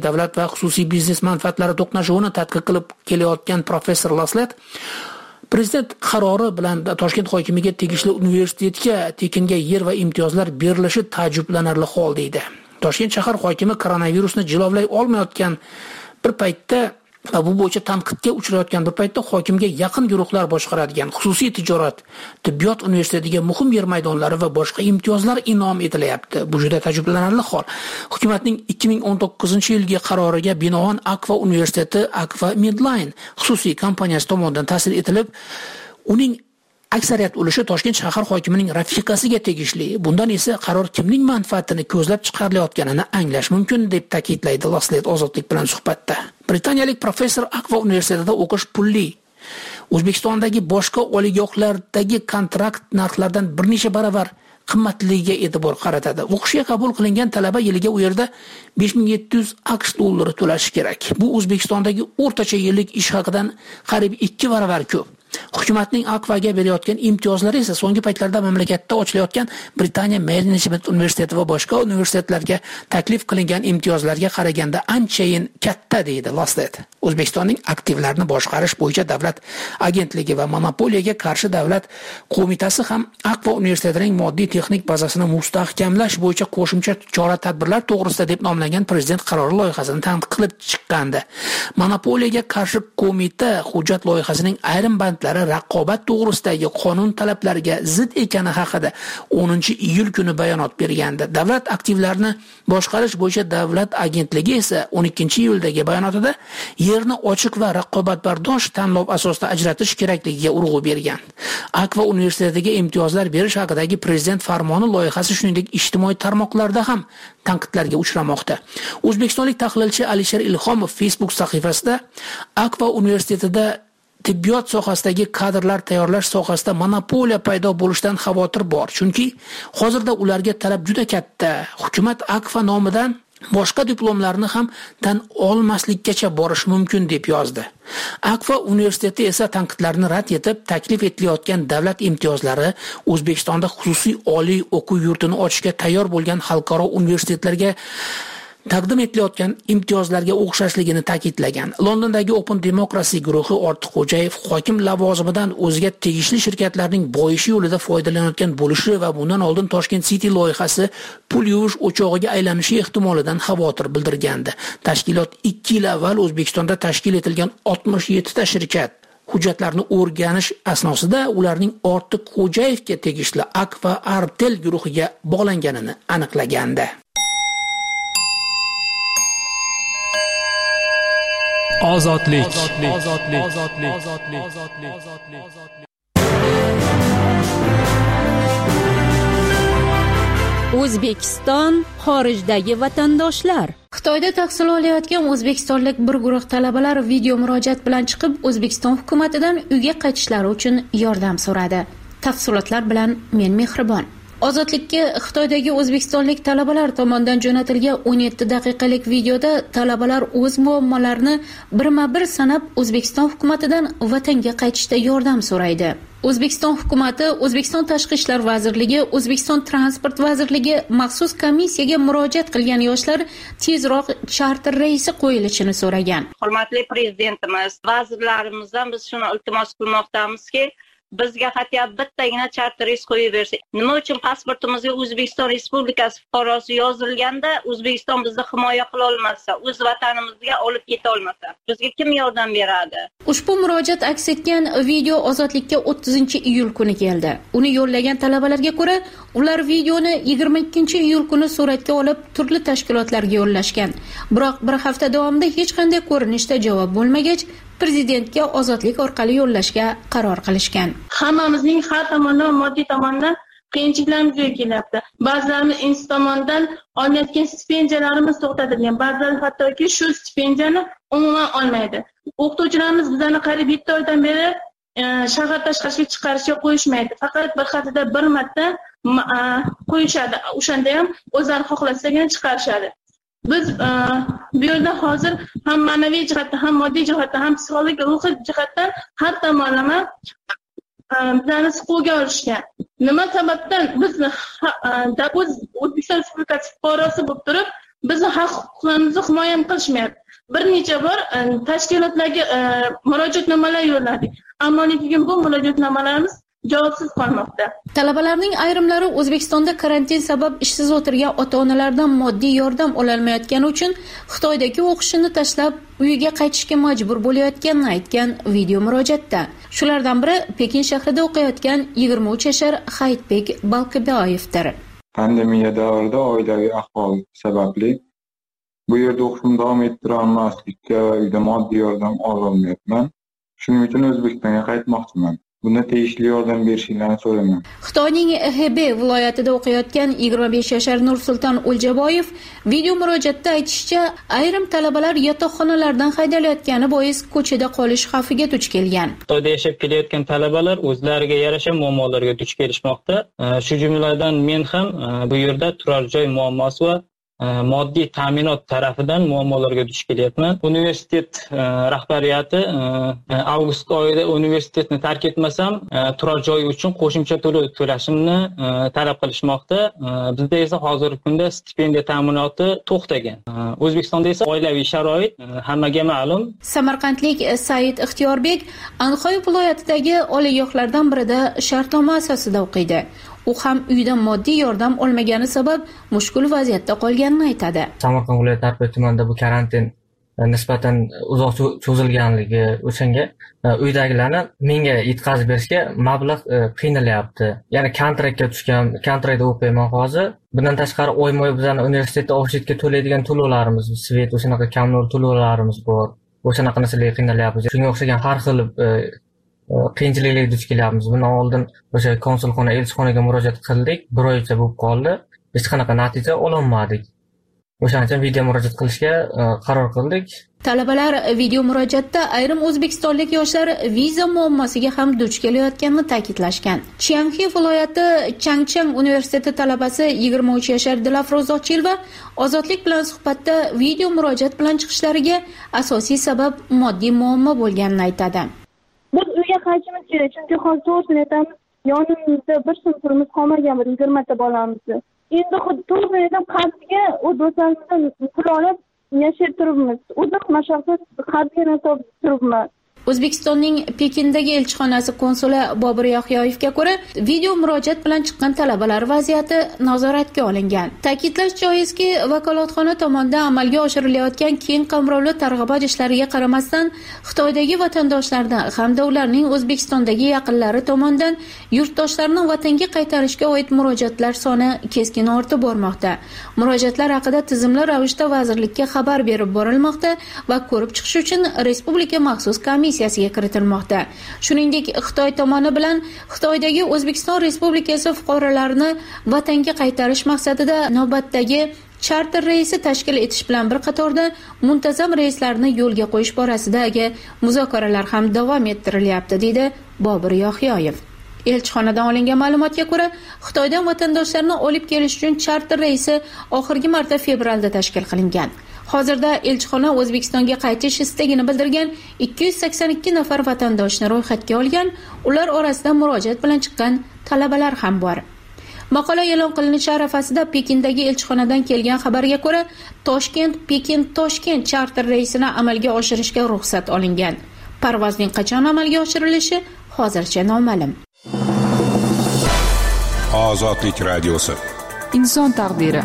Speaker 12: davlat va xususiy biznes manfaatlari to'qnashuvini tadqiq qilib kelayotgan professor Laslet Prezident qarori bilan Toshkent hokimiga tegishli universitetga tekinga yer va imtiyozlar berilishi taajjublanarli hol deydi. Toshkent shahar hokimi koronavirusni jilovlay olmayotgan bir paytda va bu bo'yicha tanqidga uchrayotgan bir paytda hokimga yaqin guruhlar boshqaradigan xususiy tijorat, tibbiyot universitetiga muhim yer maydonlari va boshqa imtiyozlar inom etilyapti. Bu juda taajjublanarli hol. Hukumatning 2019-yilgi qaroriga binoan Akfa universiteti Akfa Midline xususiy kompaniyasi tomonidan ta'sis etilib, uning aksariyat ulushi Toshkent shahar hokimining rafiqasiga tegishli. Bundan esa qaror kimning manfaatini ko'zlab chiqarilayotganini anglash mumkin deb ta'kidlaydi Laslet Ozodlik bilan suhbatda. Britaniyalik professor Akfa universitetida o'qish pulli. O'zbekistondagi boshqa oliygohlardagi kontrakt narxlaridan bir necha baravar qimmatligiga e'tibor qaratadi. O'qishga qabul qilingan talaba yiliga u yerda 5700 AQSh dollari to'lashi kerak. Bu O'zbekistondagi o'rtacha yillik ish haqidan qariyb 2 baravar ko'p. Hukumatning Akfaga berayotgan imtiyozlari esa so'nggi paytlarda mamlakatda ochilayotgan Britaniya Management universiteti va boshqa universitetlarga taklif qilingan imtiyozlarga qaraganda anchayin katta deydi Laslet. O'zbekistonning aktivlarni boshqarish bo'yicha davlat agentligi va monopoliyaga qarshi davlat qo'mitasi ham Akfa universitetining moddiy texnik bazasini mustahkamlash bo'yicha qo'shimcha chora-tadbirlar to'g'risida deb nomlangan prezident qarori loyihasini tanqid qilib chiqqandi. Monopoliyaga qarshi qo'mita hujjat loyihasining ayrim bandlari raqobat to'g'risidagi qonun talablariga zid ekani haqida 10-iyul kuni bayonot bergandi. Davlat aktivlarini boshqarish bo'yicha davlat agentligi esa 12-iyuldagi bayonotida yerni ochiq va raqobatbardosh tanlov asosida ajratish kerakligiga urg'u bergan. Akfa universitetiga imtiyozlar berish haqidagi prezident farmoni loyihasi shuningdek ijtimoiy tarmoqlarda ham tanqidlarga uchramoqda. O'zbekistonlik tahlilchi Alisher Ilhomov Facebook sahifasida Akfa universitetida tibbiyot sohasidagi kadrlar tayyorlash sohasida monopoliya paydo bo'lishidan xavotir bor. Chunki hozirda ularga talab juda katta. Hukumat Akfa nomidan boshqa diplomlarni ham tan olmaslikkacha borish mumkin deb yozdi. Akfa universiteti esa tanqidlarni rad etib, taklif etilayotgan davlat imtiyozlari O'zbekistonda xususiy oliy o'quv yurtini ochishga tayyor bo'lgan xalqaro universitetlarga taqdim etilayotgan imtiyozlarga o'xshashligini ta'kidlagan. Londondagi Open Democracy guruhi Ortiqxo'jayev hokim lavozimidan o'ziga tegishli shirkatlarning boyishi yo'lida foydalanayotgan bo'lishi va bundan oldin Toshkent City loyihasi pul yuvish o'chog'iga aylanishi ehtimolidan xavotir bildirgandi. Tashkilot 2 yil avval O'zbekistonda tashkil etilgan 67 ta shirkat hujjatlarni o'rganish asnosida ularning Ortiqxo'jayevga tegishli Akfa Artel guruhiga bog'langanini aniqlagandi.
Speaker 13: Ozodlik.
Speaker 1: O'zbekiston xorijdagi vatandoshlar.
Speaker 11: Xitoyda tahsil olayotgan o'zbekistonlik bir guruh talabalar video murojaat bilan chiqib, O'zbekiston hukumatidan uyga qaytishlari uchun yordam so'radi. Tafsilotlar bilan men Mehribon. Ozodlikka Xitoydagi o'zbekistonlik talabalar tomonidan jo'natilgan 17 daqiqalik videoda talabalar o'z muammolarini birma-bir sanab O'zbekiston hukumatidan vatanga qaytishda yordam so'raydi. O'zbekiston hukumati, O'zbekiston Tashqi ishlar vazirligi, O'zbekiston Transport vazirligi maxsus komissiyaga murojaat qilgan yoshlar tezroq charter reysi qo'yilishini so'ragan.
Speaker 14: Hurmatli prezidentimiz, vazirlarimizdan biz shuni iltimos qilmoqdamizki, bizga hatto bittagina charter reys qo'yib bersa. Nima uchun pasportimizga O'zbekiston Respublikasi fuqarosi yozilganda O'zbekiston bizni himoya qila olmasa, o'z vatanimizga olib keta olmasa, bizga kim yordam beradi?
Speaker 11: Ushbu murojaat aks etgan video Ozodlikka 30-iyul kuni keldi. Uni yo'llagan talabalarga ko'ra, ular videoni 22-iyul kuni suratga olib turli tashkilotlarga yo'llashgan. Biroq bir hafta davomida hech qanday ko'rinishda javob bo'lmagach, prezidentga Ozodlik orqali yo'llashga qaror qilishgan.
Speaker 15: Hammamizning har tomondan moddiy tomondan qiyinchiliklarimiz kelyapti. Ba'zilarimiz institut tomonidan olayotgan stipendiyalarimiz to'xtatilgan. Ba'zilar hattoki shu stipendiyani umuman olmaydi. O'qituvchilarimiz bizlarni qariyb 7 oydan beri shahar tashqariga chiqarishga qo'yishmaydi. Faqat bir haftada bir marta qo'yishadi. O'shanda ham o'zlari xohlasagina chiqarishadi. Biz bu yerda hozir ham ma'naviy jihatdan, ham moddiy jihatdan, ham psixologik ruhiy jihatdan har tomonlama bizlarni siquvga olishgan. Nima sababdan biz O'zbekiston Respublikasi fuqarosi bo'lib turib, bizni haq-huquqlarimizni himoya qilishmayapti. Bir necha bor tashkilotlarga murojaatnomalar yo'lladik. Ammo lekin bu murojaatnomalarimiz javobsiz qolmoqda.
Speaker 11: Talabalarning ayrimlari O'zbekistonda karantin sabab ishsiz o'tirgan ota-onalardan moddiy yordam ololmayotgani uchun Xitoydagi o'qishini tashlab uyiga qaytishga majbur bo'layotganini aytgan video murojaatda. Shulardan biri Pekin shahrida o'qiyotgan 23 yashar Hayitbek Balqiboyevdir.
Speaker 16: Pandemiya davrida oilaviy ahvol sababli bu yerda o'qishimni davom ettira olmaslikka va uyda moddiy yordam ololmayapman. Shuning uchun O'zbekistonga qaytmoqchiman. Bunda tegishli yordam berishingizni so'rayman.
Speaker 11: Xitoyning Hebei viloyatida o'qiyotgan 25 yashar Nursulton O'ljaboyev video murojaatda aytishicha, ayrim talabalar yotoqxonalardan haydalayotgani bois ko'chada qolish xavfiga duch kelgan.
Speaker 17: Xitoyda yashab kelayotgan talabalar o'zlariga yarasha muammolarga duch kelishmoqda. Shu jumladan men ham bu yerda turar joy muammosi va moddiy ta'minot tarafidan muammolarga duch kelyapman. Universitet rahbariyati avgust oyida universitetni tark etmasam, turar joy uchun qo'shimcha to'lov to'lashimni talab qilishmoqda. Bizda esa hozirgi kunda stipendiya ta'minoti to'xtagan. O'zbekistonda esa oilaviy sharoit hammaga ma'lum.
Speaker 11: Samarqandlik Said Ixtiyorbek Anxoy viloyatidagi oliygohlardan birida shartnoma asosida o'qiydi. U ham uydan moddiy yordam olmagani sabab mushkul vaziyatda qolganini aytadi.
Speaker 18: Samarqand viloyati Arpa tumanida bu karantin nisbatan uzoq cho'zilganligi o'shanga uydagilarni menga yetkazib berishga mablag' qiynalyapti. Ya'ni kontraktga tushgan, kontraktda o'qiyman hozir. Bundan tashqari oyma-oy bizning universitetda obshetga to'laydigan to'lovlarimiz, svet o'shanaqa kommunal to'lovlarimiz bor. O'shanaqa narsalarga qiynalyapmiz. Shunga o'xshagan har xil qiyinchiliklarga duch kelyapmiz. Bundan oldin o'sha konsulxona, elchixonaga murojaat qildik. 1 oycha bo'lib qoldi. Hech qanaqa natija ololmadik. O'shaning uchun video murojaat qilishga qaror qildik.
Speaker 11: Talabalar video murojaatda ayrim o'zbekistonlik yoshlar viza muammosiga ham duch kelayotganini ta'kidlashgan. Chiangxi viloyati Changchang universiteti talabasi 23 yashar Dilafroz Ochilova Ozodlik bilan suhbatda video murojaat bilan chiqishlariga asosiy sabab moddiy muammo bo'lganini aytadi.
Speaker 19: Biz uyga qaytishimiz kerak, chunki hozir to'g'risini aytamiz, yonimizda bir so'm pulimiz qolmagan, 20 ta bolamizni. Endi xuddi to'g'ri aytib, qarzga u do'stlarimizdan pul olib yashab turibmiz. Uzoq mashaqqat qarzga topib turibmiz.
Speaker 11: O'zbekistonning Pekindagi elchixonasi konsuli Bobur Yohyoyevga ko'ra, video murojaat bilan chiqqan talabalar vaziyati nazoratga olingan. Ta'kidlash joizki, vakolatxona tomonidan amalga oshirilayotgan keng qamrovli targ'ibot ishlariga qaramasdan, Xitoydagi vatandoshlardan hamda ularning O'zbekistondagi yaqinlari tomonidan yurtdoshlarni vatanga qaytarishga oid murojaatlar soni keskin ortib bormoqda. Murojaatlar haqida tizimli ravishda vazirlikka xabar berib borilmoqda va ko'rib chiqish uchun respublika maxsus komissiyasiga kiritilmoqda. Shuningdek, Xitoy tomoni bilan Xitoydagi O'zbekiston Respublikasi fuqarolarini vatanga qaytarish maqsadida navbatdagi charter reysi tashkil etish bilan bir qatorda muntazam reyslarni yo'lga qo'yish borasidagi muzokaralar ham davom ettirilyapti, dedi Bobur Yohyoyev. Elchixonadan olingan ma'lumotga ko'ra, Xitoydan vatandoshlarni olib kelish uchun charter reysi oxirgi marta fevralda tashkil qilingan. Hozirda elchixona O'zbekistonga qaytish istagini bildirgan 282 nafar vatandoshni ro'yxatga olgan. Ular orasida murojaat bilan chiqqan talabalar ham bor. Maqola e'lon qilinishi arafasida Pekindagi elchixonadan kelgan xabarga ko'ra, Toshkent charter reysini amalga oshirishga ruxsat olingan. Parvozning qachon amalga oshirilishi hozircha noma'lum.
Speaker 9: Ozodlik radiosi.
Speaker 4: Inson taqdiri.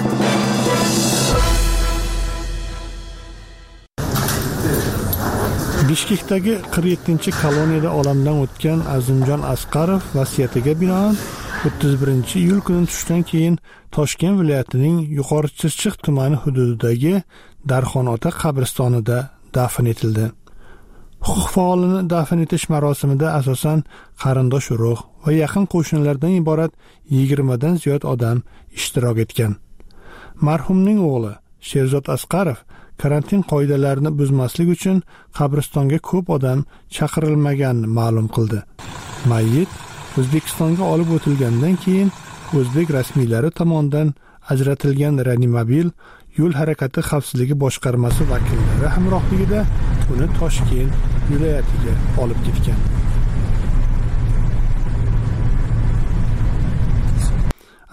Speaker 3: Bishkekdagi 47-koloniyada olamdan o'tgan Azimjon Asqarov vasiyatiga binoan 31-iyul kuni tushdan keyin Toshkent viloyatining Yuqori Chirchiq tumani hududidagi Darxonota qabristonida dafn etildi. Huquq faolini dafn etish marosimida asosan qarindosh urug' va yaqin qo'shnilardan iborat 20 dan ziyod odam ishtirok etgan. Marhumning o'g'li Sherzod Asqarov karantin qoidalarini buzmaslik uchun qabristonga ko'p odam chaqirilmaganini ma'lum qildi. Mayyit O'zbekistonga olib o'tilgandan keyin o'zbek rasmiylari tomonidan ajratilgan reanimobil yo'l harakati xavfsizligi boshqarmasi vakillari hamrohligida uni Toshkent viloyatiga olib ketgan.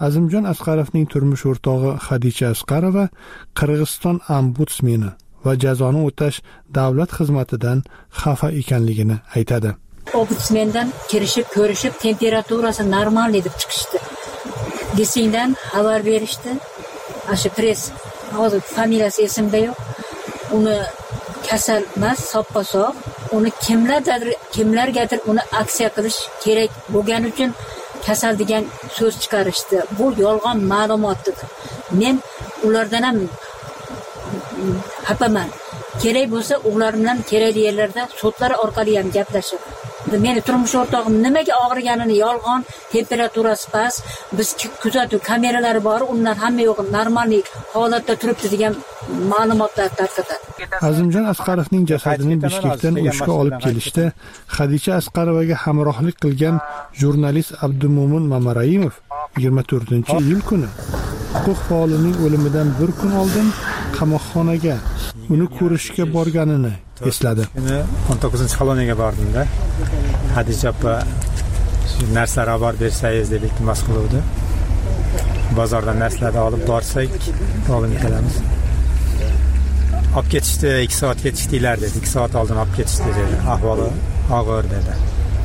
Speaker 3: Azimjon Asqarovning turmush o'rtog'i Xadicha Asqarova Qirg'iziston ombudsmeni va jazoni o'tash davlat xizmatidan xafa ekanligini aytadi.
Speaker 20: Ombudsmendan kirishib, ko'rishib, temperaturasi normal deb chiqishdi. Desingdan xabar berishdi. Ashu press, hozir familiyasi esimda yo'q. Uni kasal emas, soppa-sog', uni kimlargadir uni aksiya qilish kerak bo'lgani uchun kasal degan so'z chiqarishdi. Bu yolg'on ma'lumotdir. Men ulardan ham xafaman. Kerak bo'lsa, ular bilan kerakli yerlarda sudlar orqali ham gaplashib. Meni turmush o'rtog'im nimaga og'riganini yolg'on, temperaturasi past, biz kuzatuv kameralari bor, undan hamma yo'q normal holatda turibdi degan ma'lumotlar tarqatadi.
Speaker 3: Azimjon Asqarovning jasadini Bishkekdan O'shga olib kelishda Xadicha Asqarovaga hamrohlik qilgan jurnalist Abdumo'min Mamarayimov 24-iyul kuni huquq faolining o'limidan bir kun oldin qamoqxonaga uni ko'rishga borganini esladi.
Speaker 21: 19-koloniyaga bordim-da. Xadicha opa narsalar olib bersangiz deb iltimos qiluvdi. Bozordan narsalarni olib borsak, olib kelamiz. Olib ketishdi, 2 soat ketishdilar dedi. 2 soat oldin olib ketishdi dedi. Ahvoli og'ir dedi.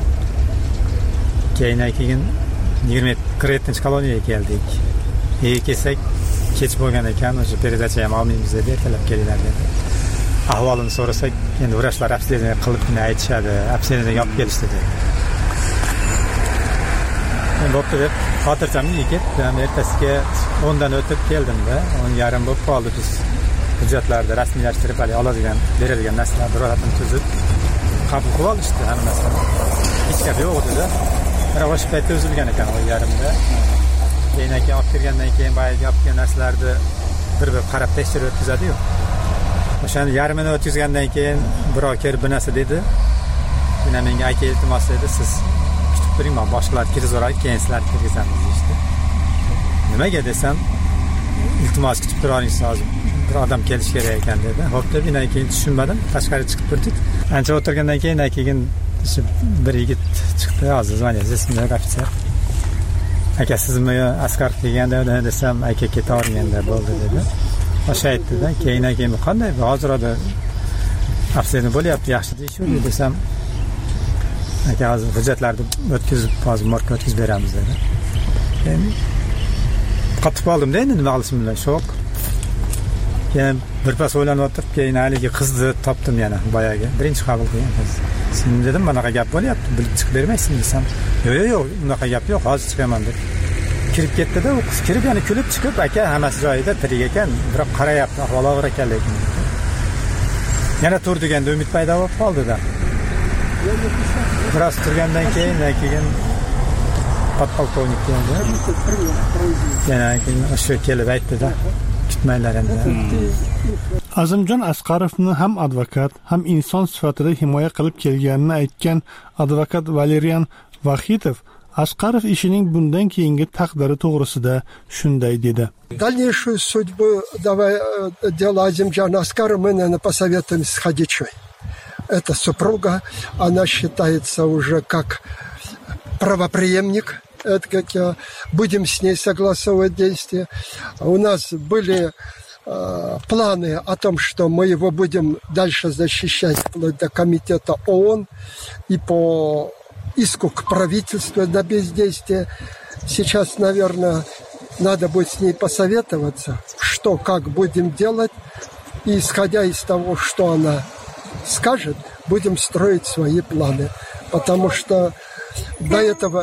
Speaker 21: Keyin 27-koloniyaga keldik. Kelsak, kech bo'lgan ekan, o'sha peredacha ham olmaymiz deb ertalab kelinglar dedi. Ahvolini so'rasak, endi vrachlar obsediya qilib aytishadi, obsediyaga olib kelishdi dedi. Men bo'pti deb xotirjamlik ketdim. Ertasiga 10 dan o'tib keldim-da, 10:30 bo'lib qoldi. Biz hujjatlarni rasmiylashtirib, berilgan narsalarni ro'yxatini tuzib qabul qilib olishdi hammasini. Hech gap yo'q edi-da. Ravosh paytda uzilgan ekan 10:30da. Keyin olib kirgandan keyin boyagi olib kelgan narsalarni bir qarab tekshirib o'tkazadi-yu. O'shani yarmini o'tkazgandan keyin birov kelib bir narsa dedi. Yana menga aka iltimos dedi, siz kutib turing, men boshqalar kirizoradi, keyin sizlar kirgizamiz deydi. Nimaga desam, iltimos kutib turavering hozir. Bir odam kelish kerak ekan dedi. Xo'p deb, keyin tushunmadim, tashqariga chiqib turdik. Ancha o'tirgandan keyin keyin bir yigit chiqdi, hozir zvoniyasiz ismida ofitser. Aka sizmi Asqarov deganda desam, aka ketavering endi bo'ldi dedi. O'sha aytdi-da, keyin qanday hozir afsini bo'lyapti, yaxshi deyishdi desam, aka hozir hujjatlarni o'tkazib, hozir morgga o'tkazib beramiz dedi. Keyin qotib qoldim-da, endi nima qilishim bilan shok. Keyin birpas o'ylanib o'tirib, keyin haligi qizni topdim yana boyagi. Birinchi qabul qilgan qiz. Sen dedim, "Bunaqa gap bo'lyapti, bilib chiqib bermaysan" desam, "Yo'q, unaqa gap yo'q, hozir chiqaman" dedi. Kirib ketdi-da, u qiz kirib yana kulib chiqib, aka hammasi joyida, tirik ekan, biroq qarayapti, ahvoli og'ir ekanligini. Yana tur deganda umid paydo bo'lib qoldi-da. Biroz turgandan keyin podpolkovnik keldi. Yana keyin o'sha kelib aytdi-da, kutmanglar endi.
Speaker 3: Azimjon Asqarovni ham advokat, ham inson sifatida himoya qilib kelganini aytgan advokat Valerian Vahidov Asqarov ishining bundan keyingi taqdiri to'g'risida shunday dedi.
Speaker 22: Дальнейшую судьбу дела Азимджана Аскарова мы, наверное, посоветуем с Хадичой. Это супруга, она считается уже как правопреемник. Это как будем с ней согласовывать действия. У нас были планы о том, что мы его будем дальше защищать вплоть до комитета ООН и по иску к правительству на бездействие. Сейчас, наверное, надо будет с ней посоветоваться, что, как будем делать. И, исходя из того, что она скажет, будем строить свои планы. Потому что до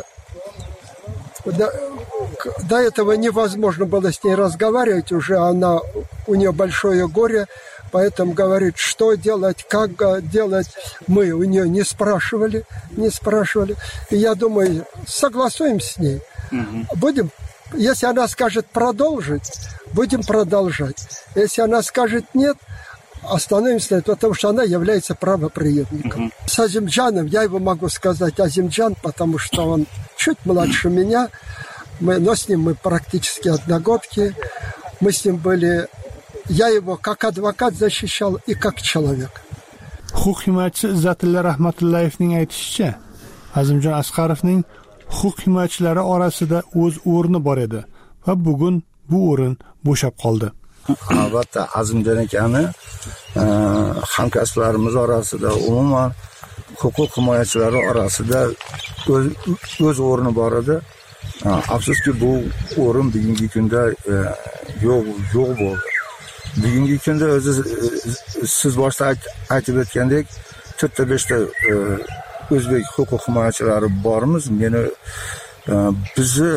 Speaker 22: этого невозможно было с ней разговаривать. Уже у нее большое горе. Поэтому говорит, что делать, как делать, мы у нее не спрашивали. И я думаю, согласуем с ней. Будем, если она скажет продолжить, будем продолжать. Если она скажет нет, остановимся на этом, потому что она является правопреемником. С Азимджаном, я его могу сказать Азимджан, потому что он чуть младше меня, но с ним мы практически одногодки. Мы с ним были... Я его как адвокат защищал и как человек.
Speaker 3: Huquq himoyachisi Izzatilla Rahmatullayevning aytishicha, Azimjon Asqarovning huquq himoyachilari orasida o'z o'rni bor edi va bugun bu o'rin bo'shab qoldi.
Speaker 5: Albatta Azimjon akani hamkasblarimiz orasida, umuman huquq himoyachilari orasida o'z o'rni bor edi. Afsuski bu o'rin bugungi kunda yo'q bo'ldi. Bugungi kunda o'zi siz boshda aytib o'tgandek 4-5 ta o'zbek huquq himoyachilari bormiz. Meni bizni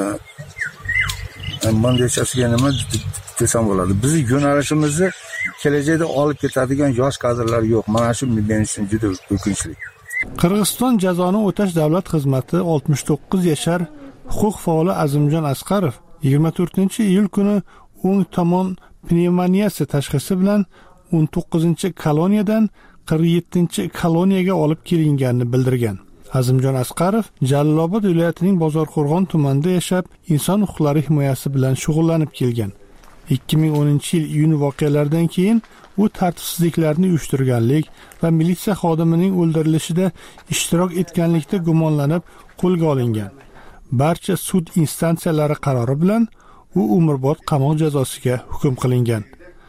Speaker 5: mandechasiga nima desam bo'ladi. Bizning yo'nalishimizni kelajakda olib ketadigan yosh kadrlar yo'q. Mana shu men uchun juda o'kinchli.
Speaker 3: Qirg'iziston jazoni o'tash davlat xizmati 69 yashar huquq faoli Azimjon Asqarov 24-iyul kuni o'ng tomon pnevmoniyasi tashxisi bilan 19-koloniyadan 47-koloniyaga olib kelinganini bildirgan. Azimjon Asqarov Jalolobod viloyatining Bozorqo'rg'on tumanida yashab, inson huquqlari himoyasi bilan shug'ullanib kelgan. 2010-yil iyun voqealaridan keyin u tartibsizliklarni uyushtirganlik va militsiya xodimining o'ldirilishida ishtirok etganlikda gumonlanib qo'lga olingan. Barcha sud instansiyalari qarori bilan u umrbod qamoq jazosiga hukm qilingan.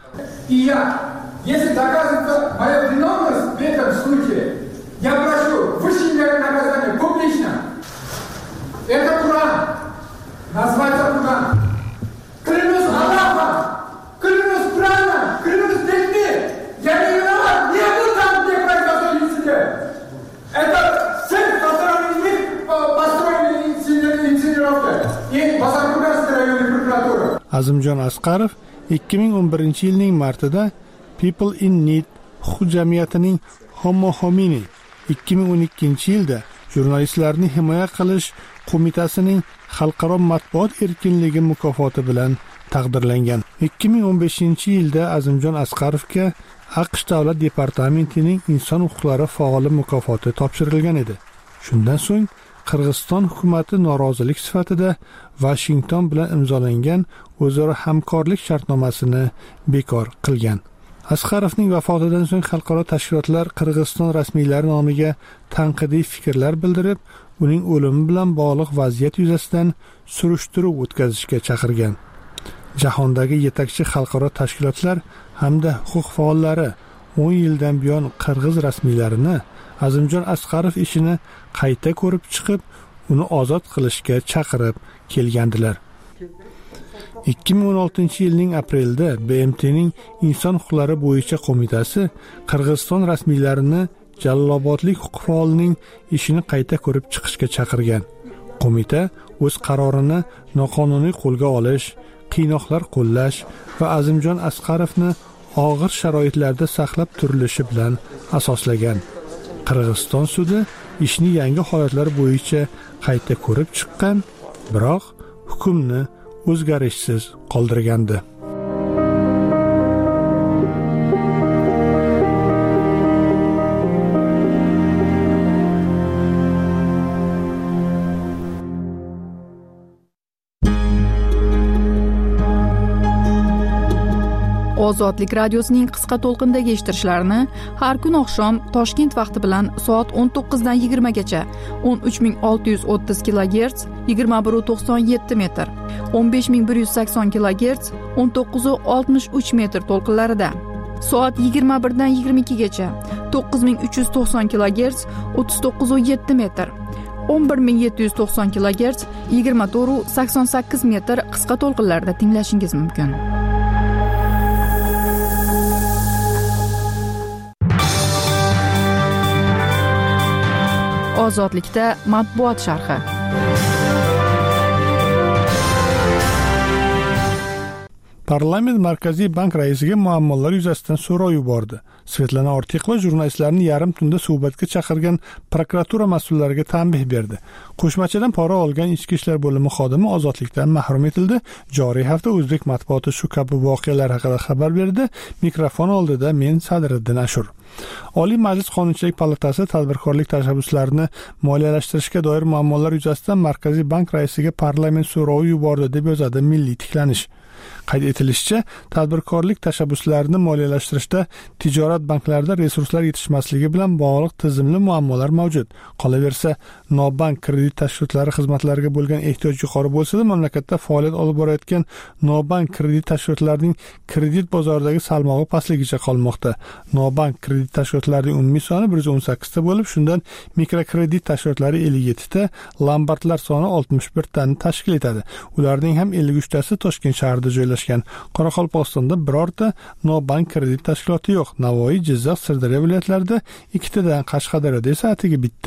Speaker 6: Если доказывается моя виновность в этом случае, я прошу высшее меры наказания публично. Это Куран. Называется Куран. Клянусь Аллахом, клянусь Кураном, клянусь детьми. Я не виноват, не был там, где произошел инцидент. Это цель, со стороны них построили инсценировка. И Бозоркурганская районная прокуратура.
Speaker 3: Azimjon Asqarov 2011-yilning martida People in Need huquq jamiyatining Homo Homini 2012-yilda jurnalistlarni himoya qilish qo'mitasining xalqaro matbuot erkinligi mukofoti bilan taqdirlangan. 2015-yilda Azimjon Asqarovga AQSh davlat departamentining inson huquqlari faoli mukofoti topshirilgan edi. Shundan so'ng Qirg'iziston hukumati norozilik sifatida Washington bilan imzolangan o'zaro hamkorlik shartnomasini bekor qilgan. Asqarovning vafotidan so'ng xalqaro tashkilotlar Qirg'iziston rasmiylari nomiga tanqidiy fikrlar bildirib, uning o'limi bilan bog'liq vaziyat yuzasidan surishtiruv o'tkazishga chaqirgan. Jahondagi yetakchi xalqaro tashkilotlar hamda huquq faollari 10 yildan buyon qirg'iz rasmiylarini Azimjon Asqarov ishini qayta ko'rib chiqib, uni ozod qilishga chaqirib kelgandilar. 2016-yilning aprelida BMTning inson huquqlari bo'yicha qo'mitasi Qirg'iziston rasmiylarini Jalolobodlik huquq faolining ishini qayta ko'rib chiqishga chaqirgan. Qo'mita o'z qarorini noqonuniy qo'lga olish, qiynoqlar qo'llash va Azimjon Asqarovni og'ir sharoitlarda saqlab turilishi bilan asoslagan. Qirg'iziston sudi ishni yangi holatlar bo'yicha qayta ko'rib chiqqan, biroq hukmni o'zgarishsiz qoldirgandi.
Speaker 4: Ozodlik radiosining qisqa to'lqindagi eshittirishlarini har kun oqshom Toshkent vaqti bilan soat 19 dan 20 gacha 13630 kHz 2197 metr, 15180 kHz 1963 metr to'lqinlarida, soat 21 dan 22 gacha 9390 kHz 3907 metr, 11790 kHz 2488 metr qisqa to'lqinlarda tinglashingiz mumkin. Ozodlikda matbuot sharhi.
Speaker 3: Parlament Markaziy bank raisiga muammolar yuzasidan so'rov yubordi. Svetlana Ortiqova jurnalistlarni yarim tunda suhbatga chaqirgan prokuratura mas'ullariga tanbeh berdi. Qo'shmachadan pora olgan ichki ishlar bo'limi xodimi ozodlikdan mahrum etildi. Joriy hafta o'zbek matbuoti shu kabi voqealar haqida xabar berdi. Mikrofon oldida men Sadriddin Ashur. Oliy Majlis Qonunchilik palatasi tadbirkorlik tashabbuslarini moliyalashtirishga doir muammolar yuzasidan Markaziy bank raisiga parlament so'rovi yubordi deb yozadi Milliy tiklanish. Qayd etilishicha, tadbirkorlik tashabbuslarini moliyalashtirishda tijorat banklarida resurslar yetishmasligi bilan bog'liq tizimli muammolar mavjud. Qolaversa, nobank kredit tashkilotlari xizmatlariga bo'lgan ehtiyoj yuqori bo'lsa-da, mamlakatda faoliyat olib borayotgan nobank kredit tashkilotlarining kredit bozoridagi salmog'i pastligicha qolmoqda. Nobank kredit tashkilotlarining umumiy soni 118 ta bo'lib, shundan mikrokredit tashkilotlari 57 ta, lombardlar soni 61 tani tashkil etadi. Ularning ham 53 tasi Toshkent shahrida joylashgan. Qoraqalpog'istonda birorta nobank kredit tashkiloti yo'q. Navoiy, Jizzax, Sirdaryo viloyatlarida 2 tadan, Qashqadaryoda esa atigi bitta.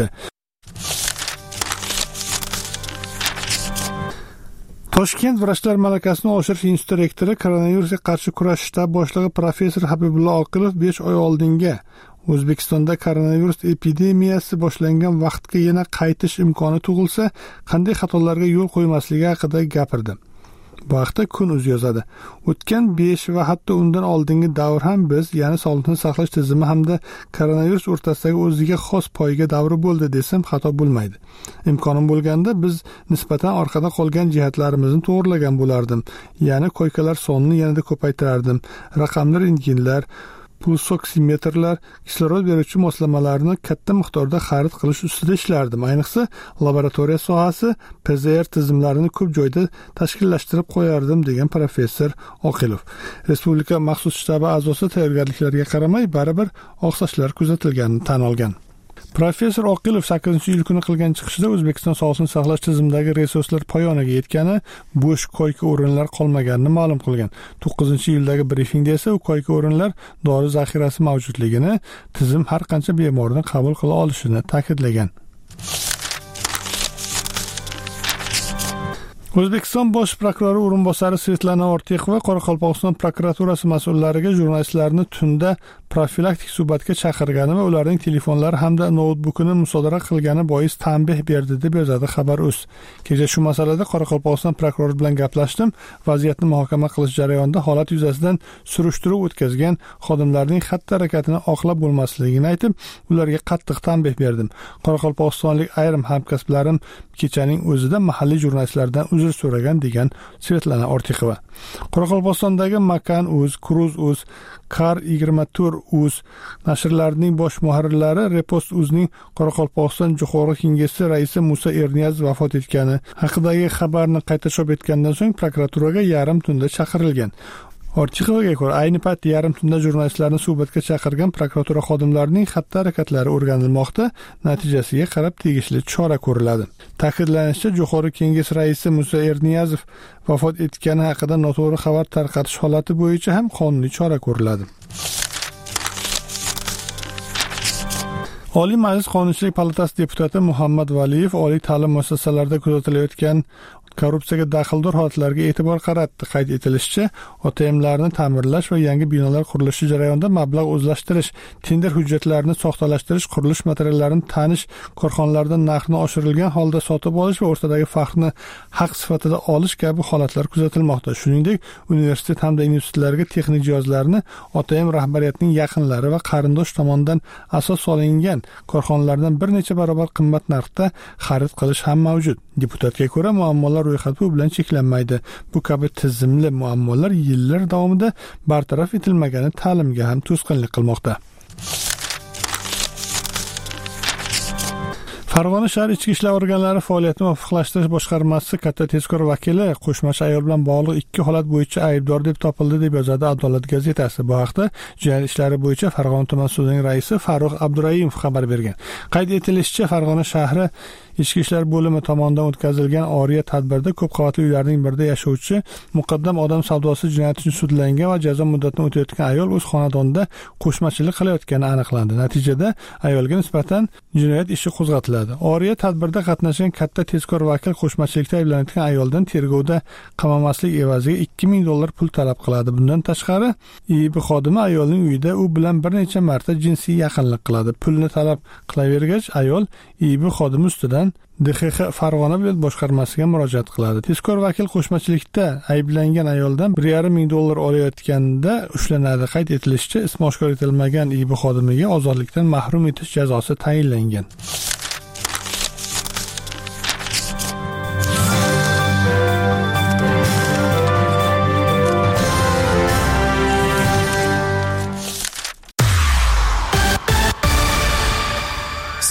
Speaker 3: Toshkent vrachlar malakasini oshirish instituti rektori, koronavirusga qarshi kurash shtab boshlig'i professor Habibullo Oqilov 5 oy oldinga O'zbekistonda koronavirus epidemiyasi boshlangan vaqtga yana qaytish imkoni tug'ilsa, qanday xatolarga yo'l qo'ymasligi haqida gapirdi. Bu haqda Kun.uz yozadi. O'tgan 5 va hatto undan oldingi davr ham biz, ya'ni sog'liqni saqlash tizimi hamda koronavirus o'rtasidagi o'ziga xos poyga davri bo'ldi desam xato bo'lmaydi. Imkonim bo'lganda biz nisbatan orqada qolgan jihatlarimizni to'g'rilagan bo'lardim. Ya'ni koykalar sonini yanada ko'paytirardim. Raqamli rentgenlar, pulsoksimetrlar, kislorod beruvchi moslamalarni katta miqdorda xarid qilish ustida ishlardim. Ayniqsa, laboratoriya sohasi, PCR tizimlarini ko'p joyda tashkillashtirib qo'yardim, degan professor Oqilov. Respublika maxsus shtabi a'zosi tayyorgarliklarga qaramay baribir oqsashlar kuzatilganini tan olgan. Professor Oqilov 8-iyul kuni qilgan chiqishida O'zbekiston sog'liqni saqlash tizimidagi resurslar poyonaga yetgani, bo'sh koyka o'rinlar qolmaganini ma'lum qilgan. 9-iyuldagi brifingda esa u koyka o'rinlar dori zaxirasi mavjudligini, tizim har qancha bemorni qabul qila olishini ta'kidlagan. O'zbekiston bosh prokurori o'rinbosari Svetlana Ortiqova Qoraqalpog'iston prokuraturasi mas'ullariga jurnalistlarni tunda profilaktik suhbatga chaqirgani va ularning telefonlari hamda noutbukini musodara qilgani bois tanbeh berdi, deb yozadi Xabar.uz. Kecha shu masalada Qoraqalpog'iston prokurori bilan gaplashdim. Vaziyatni muhokama qilish jarayonida holat yuzasidan surishtiruv o'tkazgan xodimlarning xatti-harakatini oqlab bo'lmasligini aytib, ularga qattiq tanbeh berdim. Qoraqalpog'istonlik ayrim hamkasblarim kechaning o'zida mahalliy jurnalistlardan uzr so'ragan, degan Svetlana Ortiqova. Qoraqalpog'istondagi Makan.uz, Cruz.uz, Kar24.uz nashrlarining bosh muharrirlari Repost.uzning Qoraqalpog'iston Jo'qorg'i Kengashi raisi Musa Erniyazov vafot etgani haqidagi xabarni qayta chop etgandan so'ng prokuraturaga yarim tunda chaqirilgan. Ortiqovaga ko'ra, ayni paytda yarim tunda jurnalistlarni suhbatga chaqirgan prokuratura xodimlarining xatti-harakatlari o'rganilmoqda, natijasiga qarab tegishli chora ko'riladi. Ta'kidlanishicha, Jo'qorg'i Kengash raisi Musa Erniyazov vafot etgani haqida noto'g'ri xabar tarqatish holati bo'yicha ham qonuniy chora ko'riladi. Oliy Majlis Qonunchilik palatasi deputati Muhammad Valiyev oliy ta'lim muassasalarida kuzatilayotgan korrupsiyaga daxldor holatlarga e'tibor qaratdi. Qayd etilishicha, OTMlarni ta'mirlash va yangi binolar qurilishi jarayonida mablag' o'zlashtirish, tender hujjatlarini soxtalashtirish, qurilish materiallarini tanish, korxonalardan narxni oshirilgan holda sotib olish va o'rtadagi farqni haq sifatida olish kabi holatlar kuzatilmoqda. Shuningdek, universitet hamda institutlarga texnik jihozlarni OTM rahbariyatining yaqinlari va qarindosh tomonidan asos solingan korxonalardan bir necha barobar qimmat narxda xarid qilish ham mavjud. Deputatga ko'ra, muammolar ro'yxati bu bilan cheklanmaydi. Bu kabi tizimli muammolar yillar davomida bartaraf etilmagani ta'limga ham to'sqinlik qilmoqda. Farg'ona shahar ichki ishlar organlari faoliyatini muvofiqlashtirish boshqarmasi katta tezkor vakili qo'shmachi ayol bilan bog'liq 2 holat bo'yicha aybdor deb topildi, deb yozadi Adolat gazetasi. Bu haqda jinoyat ishlari bo'yicha Farg'ona tuman sudining raisi Farruh Abdurayimov xabar bergan. Qayd etilishicha, Farg'ona shahri ichki ishlar bo'limi tomonidan o'tkazilgan oriya tadbirda ko'p qavatli uylarning birida yashovchi muqaddam odam savdosi jinoyati uchun sudlangan va jazo muddatini o'tayotgan ayol o'z xonadonida qo'shmachilik qilayotgani aniqlandi. Natijada ayolga nisbatan jinoyat ishi qo'zg'atiladi. Oriya tadbirda qatnashgan katta tezkor vakil qo'shmachilikda ayblanayotgan ayoldan tergovda qamamaslik evaziga $2000 pul talab qiladi. Bundan tashqari, IIB xodimi ayolning uyida u bilan bir necha marta jinsiy yaqinlik qiladi. Pulni talab qilavergach, ayol IIB xodimi ustidan DXX Farg'ona viloyat boshqarmasiga murojaat qiladi. Tezkor vakil qo'shmachilikda ayblangan ayoldan $1,500 olayotganda ushlanadi. Qayd etilishicha, ismi oshkor etilmagan IIB xodimiga ozodlikdan mahrum etish jazosi tayinlangan.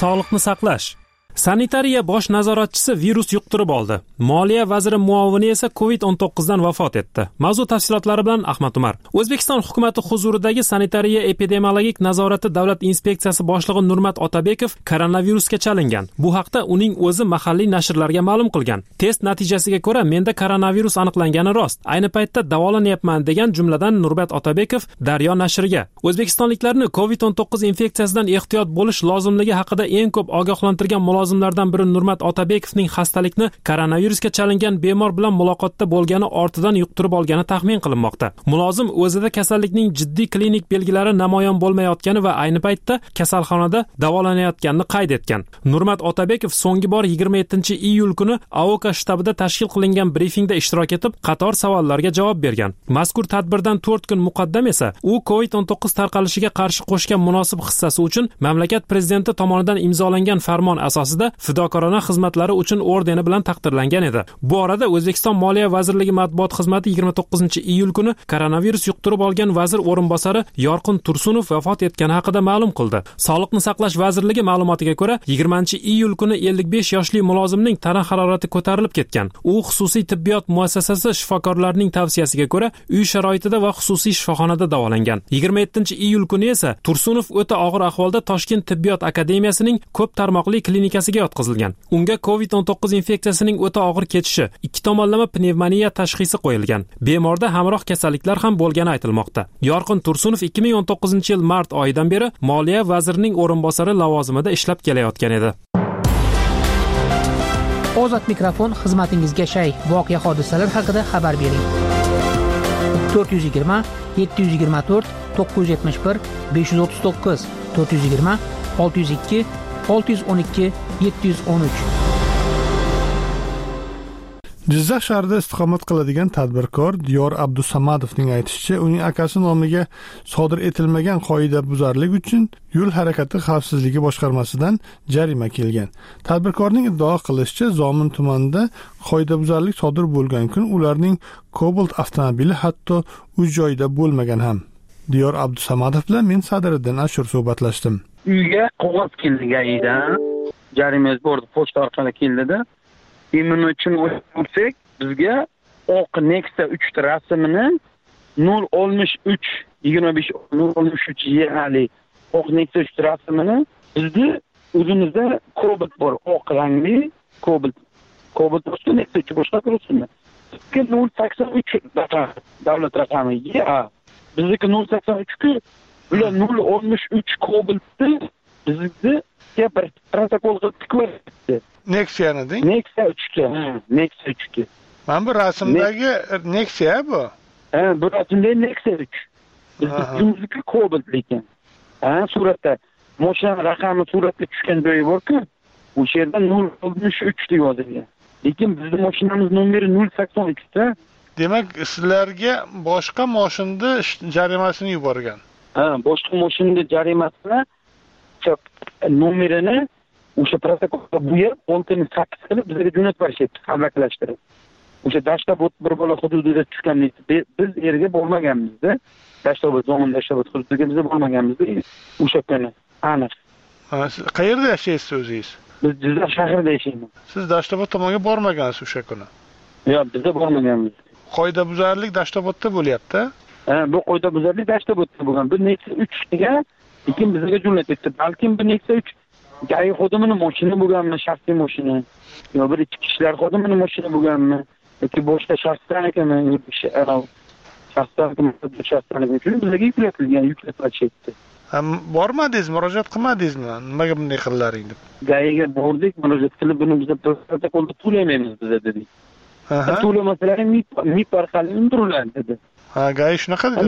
Speaker 2: sog'liqni saqlash. Sanitariya bosh nazoratchisi virus yuqtirib oldi. Moliya vaziri muovini esa COVID-19 dan vafot etdi. Mavzu tafsilotlari bilan Ahmad Umar. O'zbekiston hukumati huzuridagi sanitariya epidemiologik nazorati davlat inspeksiyasi boshlig'i Nurmat Otabekov koronavirusga chalingan. Bu haqda uning o'zi mahalliy nashrlarga ma'lum qilgan. Test natijasiga ko'ra menda koronavirus aniqlangani rost. Ayni paytda davolanyapman degan jumladan Nurmat Otabekov Daryo nashriga o'zbekistonliklarni COVID-19 infeksiyasidan ehtiyot bo'lish lozimligi haqida eng ko'p ogohlantirgan mulozimlardan biri Nurmat Otabekovning xastalikni koronavirusga chalingan bemor bilan muloqotda bo'lgani ortidan yuqtirib olgani taxmin qilinmoqda. Mulozim o'zida kasallikning jiddiy klinik belgilari namoyon bo'lmayotgani va ayni paytda kasalxonada davolanayotganini qayd etgan. Nurmat Otabekov so'nggi bor 27-iyul kuni AOK shtabida tashkil qilingan brifingda ishtirok etib, qator savollarga javob bergan. Mazkur tadbirdan 4 kun muqaddam esa u COVID-19 tarqalishiga qarshi qo'shgan munosib hissasi uchun mamlakat prezidenti tomonidan imzolangan farmon asosida fidokorona xizmatlari uchun ordeni bilan taqdirlangan edi. Bu orada O'zbekiston Moliya vazirligi matbuot xizmati 29-iyul kuni koronavirus yuqtirib olgan vazir o'rinbosari Yorqin Tursunov vafot etgani haqida ma'lum qildi. Sog'liqni saqlash vazirligi ma'lumotiga ko'ra, 20-iyul kuni 55 yoshli mulozimning tana harorati ko'tarilib ketgan. U xususiy tibbiyot muassasasi shifokorlarining tavsiyasiga ko'ra uy sharoitida va xususiy shifoxonada davolangan. 27-iyul kuni esa Tursunov o'ta og'ir ahvolda Toshkent tibbiyot akademiyasining ko'p tarmoqli klinikasiga yotqizilgan. Unga COVID-19 infeksiyasining o'ta og'ir kechishi, 2 tomonlama pnevmoniya tashxisi qo'yilgan. Bemorda hamroh kasalliklar ham bo'lgani aytilmoqda. Yorqin Tursunov 2019-yil mart oyidan beri Moliya vazirining o'rinbosari lavozimida ishlab kelayotgan edi.
Speaker 12: Ozod mikrofon xizmatingizga shay. Voqea hodisalar haqida xabar bering. 420 724 971 539 420 602 612 713.
Speaker 3: Jizzax shahrida istiqomat qiladigan tadbirkor Diyor Abdusamadovning aytishicha, uning akasi nomiga sodir etilmagan qoidabuzarlik uchun yo'l harakati xavfsizligi boshqarmasidan jarima kelgan. Tadbirkorning iddao qilishicha, Zomin tumanida qoidabuzarlik sodir bo'lgan kun ularning Cobalt avtomobili hatto uch joyda bo'lmagan ham. Diyor Abdusamadov bilan men Sadriddin Ashur suhbatlashdim.
Speaker 7: Uyga qog'oz keldi gayidan, jarimangiz bordi, pochta orqali keldida. Emin uchun o'tsak, bizga oq Nexia 3 rasmini 063 25 063 yali oq Nexia 3 rasmini bizda o'zimizda Cobalt bor, oq rangli Cobalt. Cobalt boshqa Nexia 3 boshqa turibmi? 083 davlat raqami. Bizdeki 083 ku bular 063 Cobaltni bizda bir protokol qilib tikib
Speaker 3: Nexia'ni deng?
Speaker 7: Nexia 3 Nexia 3.
Speaker 3: Mana bu rasmdagi Nexia bu.
Speaker 7: Bu rasmdagi Nexia 3. Bizning Cobalt lekin. Suratda mashina raqami suratga tushgan joyi bor-ku, o'sha yerda 063 deb yozilgan. Lekin bizning mashinamiz nomeri 083 da.
Speaker 3: Demak, sizlarga boshqa mashinada jarimasini yuborgan.
Speaker 7: Boshqa mashinada jarimasini nomerini o'sha protokolga bo'yab, oltini sakkiz qilib bizga jo'natib berishyapti, qablaqlashtirib. O'sha Dashtobod bir bola hududida tushganlik. Biz yerga bormaganmiz-da. Dashtobod, Zomin Dashtobod hududiga biz bormaganmiz o'sha kuni. Aniq.
Speaker 3: Siz qayerda yashaysiz o'zingiz?
Speaker 7: Biz Jizzax shahrida yashaymiz.
Speaker 3: Siz Dashtobod tomonga bormagansiz o'sha kuni?
Speaker 7: Yo'q, biz bormaganmiz.
Speaker 3: Qoidabuzarlik Dashtobodda bo'lyapti.
Speaker 7: Bu qoidabuzarlik Dashtobodda bo'lgan. Bu Nexia 3 ga lekin bizga jo'natyapti. Balkim bu Nexia 3 gayi xodimining mashina bo'lganmi, shaxsiy mashina. Yo bir ichki ishlar xodimining mashina bo'lganmi, yoki boshqa shaxslarnikimi, shaxslarniki uchun bizga yuklatilgan, yuklatishdi.
Speaker 3: Bormadingiz, murojaat qilmadingizmi? Nimaga bunday qildilaring deb?
Speaker 7: Gayiga bordik, murojaat qilib, buni biz protokolda to'laymaymiz biz dedik. To'lamasalar MIP orqali undiriladi dedi.
Speaker 3: Gayi shunaqa dedi.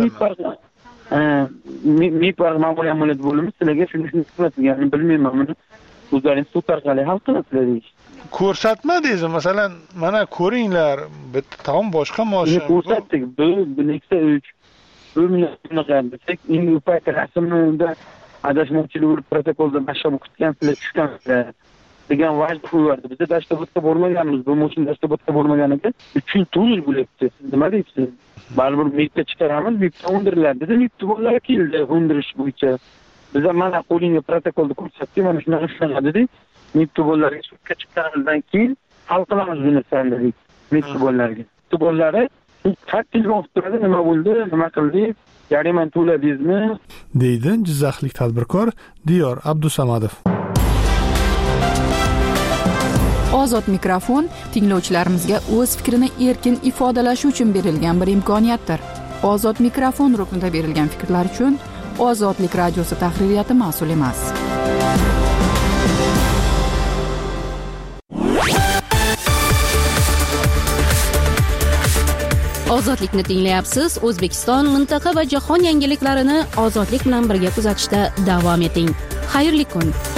Speaker 7: MIP ma'muriy amaliyot bo'limi sizlarga shuni ko'rsatilganini bilmayman, buni o'zlaringiz sud orqali hal qilasizlar deydi.
Speaker 3: Ko'rsatmadingizmi? Masalan, mana ko'ringlar, bitta tom boshqa mashina.
Speaker 7: Ko'rsatdik. Bu Nexia 3. Bu bunaqa desak, endi u payt rasmda adashmoqchilik bo'lib protokolda bashab o'qitgansizlar, tushgansizlar degan vajda qo'yardi. Biz Dashtobodga bormaganmiz. Bu mashina Dashtobodga bormaganiga 3 yil bo'lyapti. Siz nima deysiz? Baribir MIPga chiqaramiz, MIPga undiriladi dedi. MIP bo'lar keldi undirish bo'yicha. biz mana qo'lingga protokolda ko'rsatdik, mana shunaqa ushlanadi dedik. Mektubonlarga sudga chiqqanidan keyin hal qilamiz bu narsani dedik. Mektubonlarga. Mektubonlari qattiq olib turadi, nima bo'ldi, nima qildik, jarimani to'ladingizmi?
Speaker 3: deydi Jizzaxlik tadbirkor Diyor Abdusamadov.
Speaker 4: Ozod mikrofon tinglovchilarimizga o'z fikrini erkin ifodalashi uchun berilgan bir imkoniyatdir. Ozod mikrofon ruknida berilgan fikrlar uchun Ozodlik radiosi tahririyati mas'ul emas.
Speaker 11: Ozodlikni tinglayapsiz. O'zbekiston, mintaqa va jahon yangiliklarini ozodlik bilan birga kuzatishda davom eting. Xayrli kun.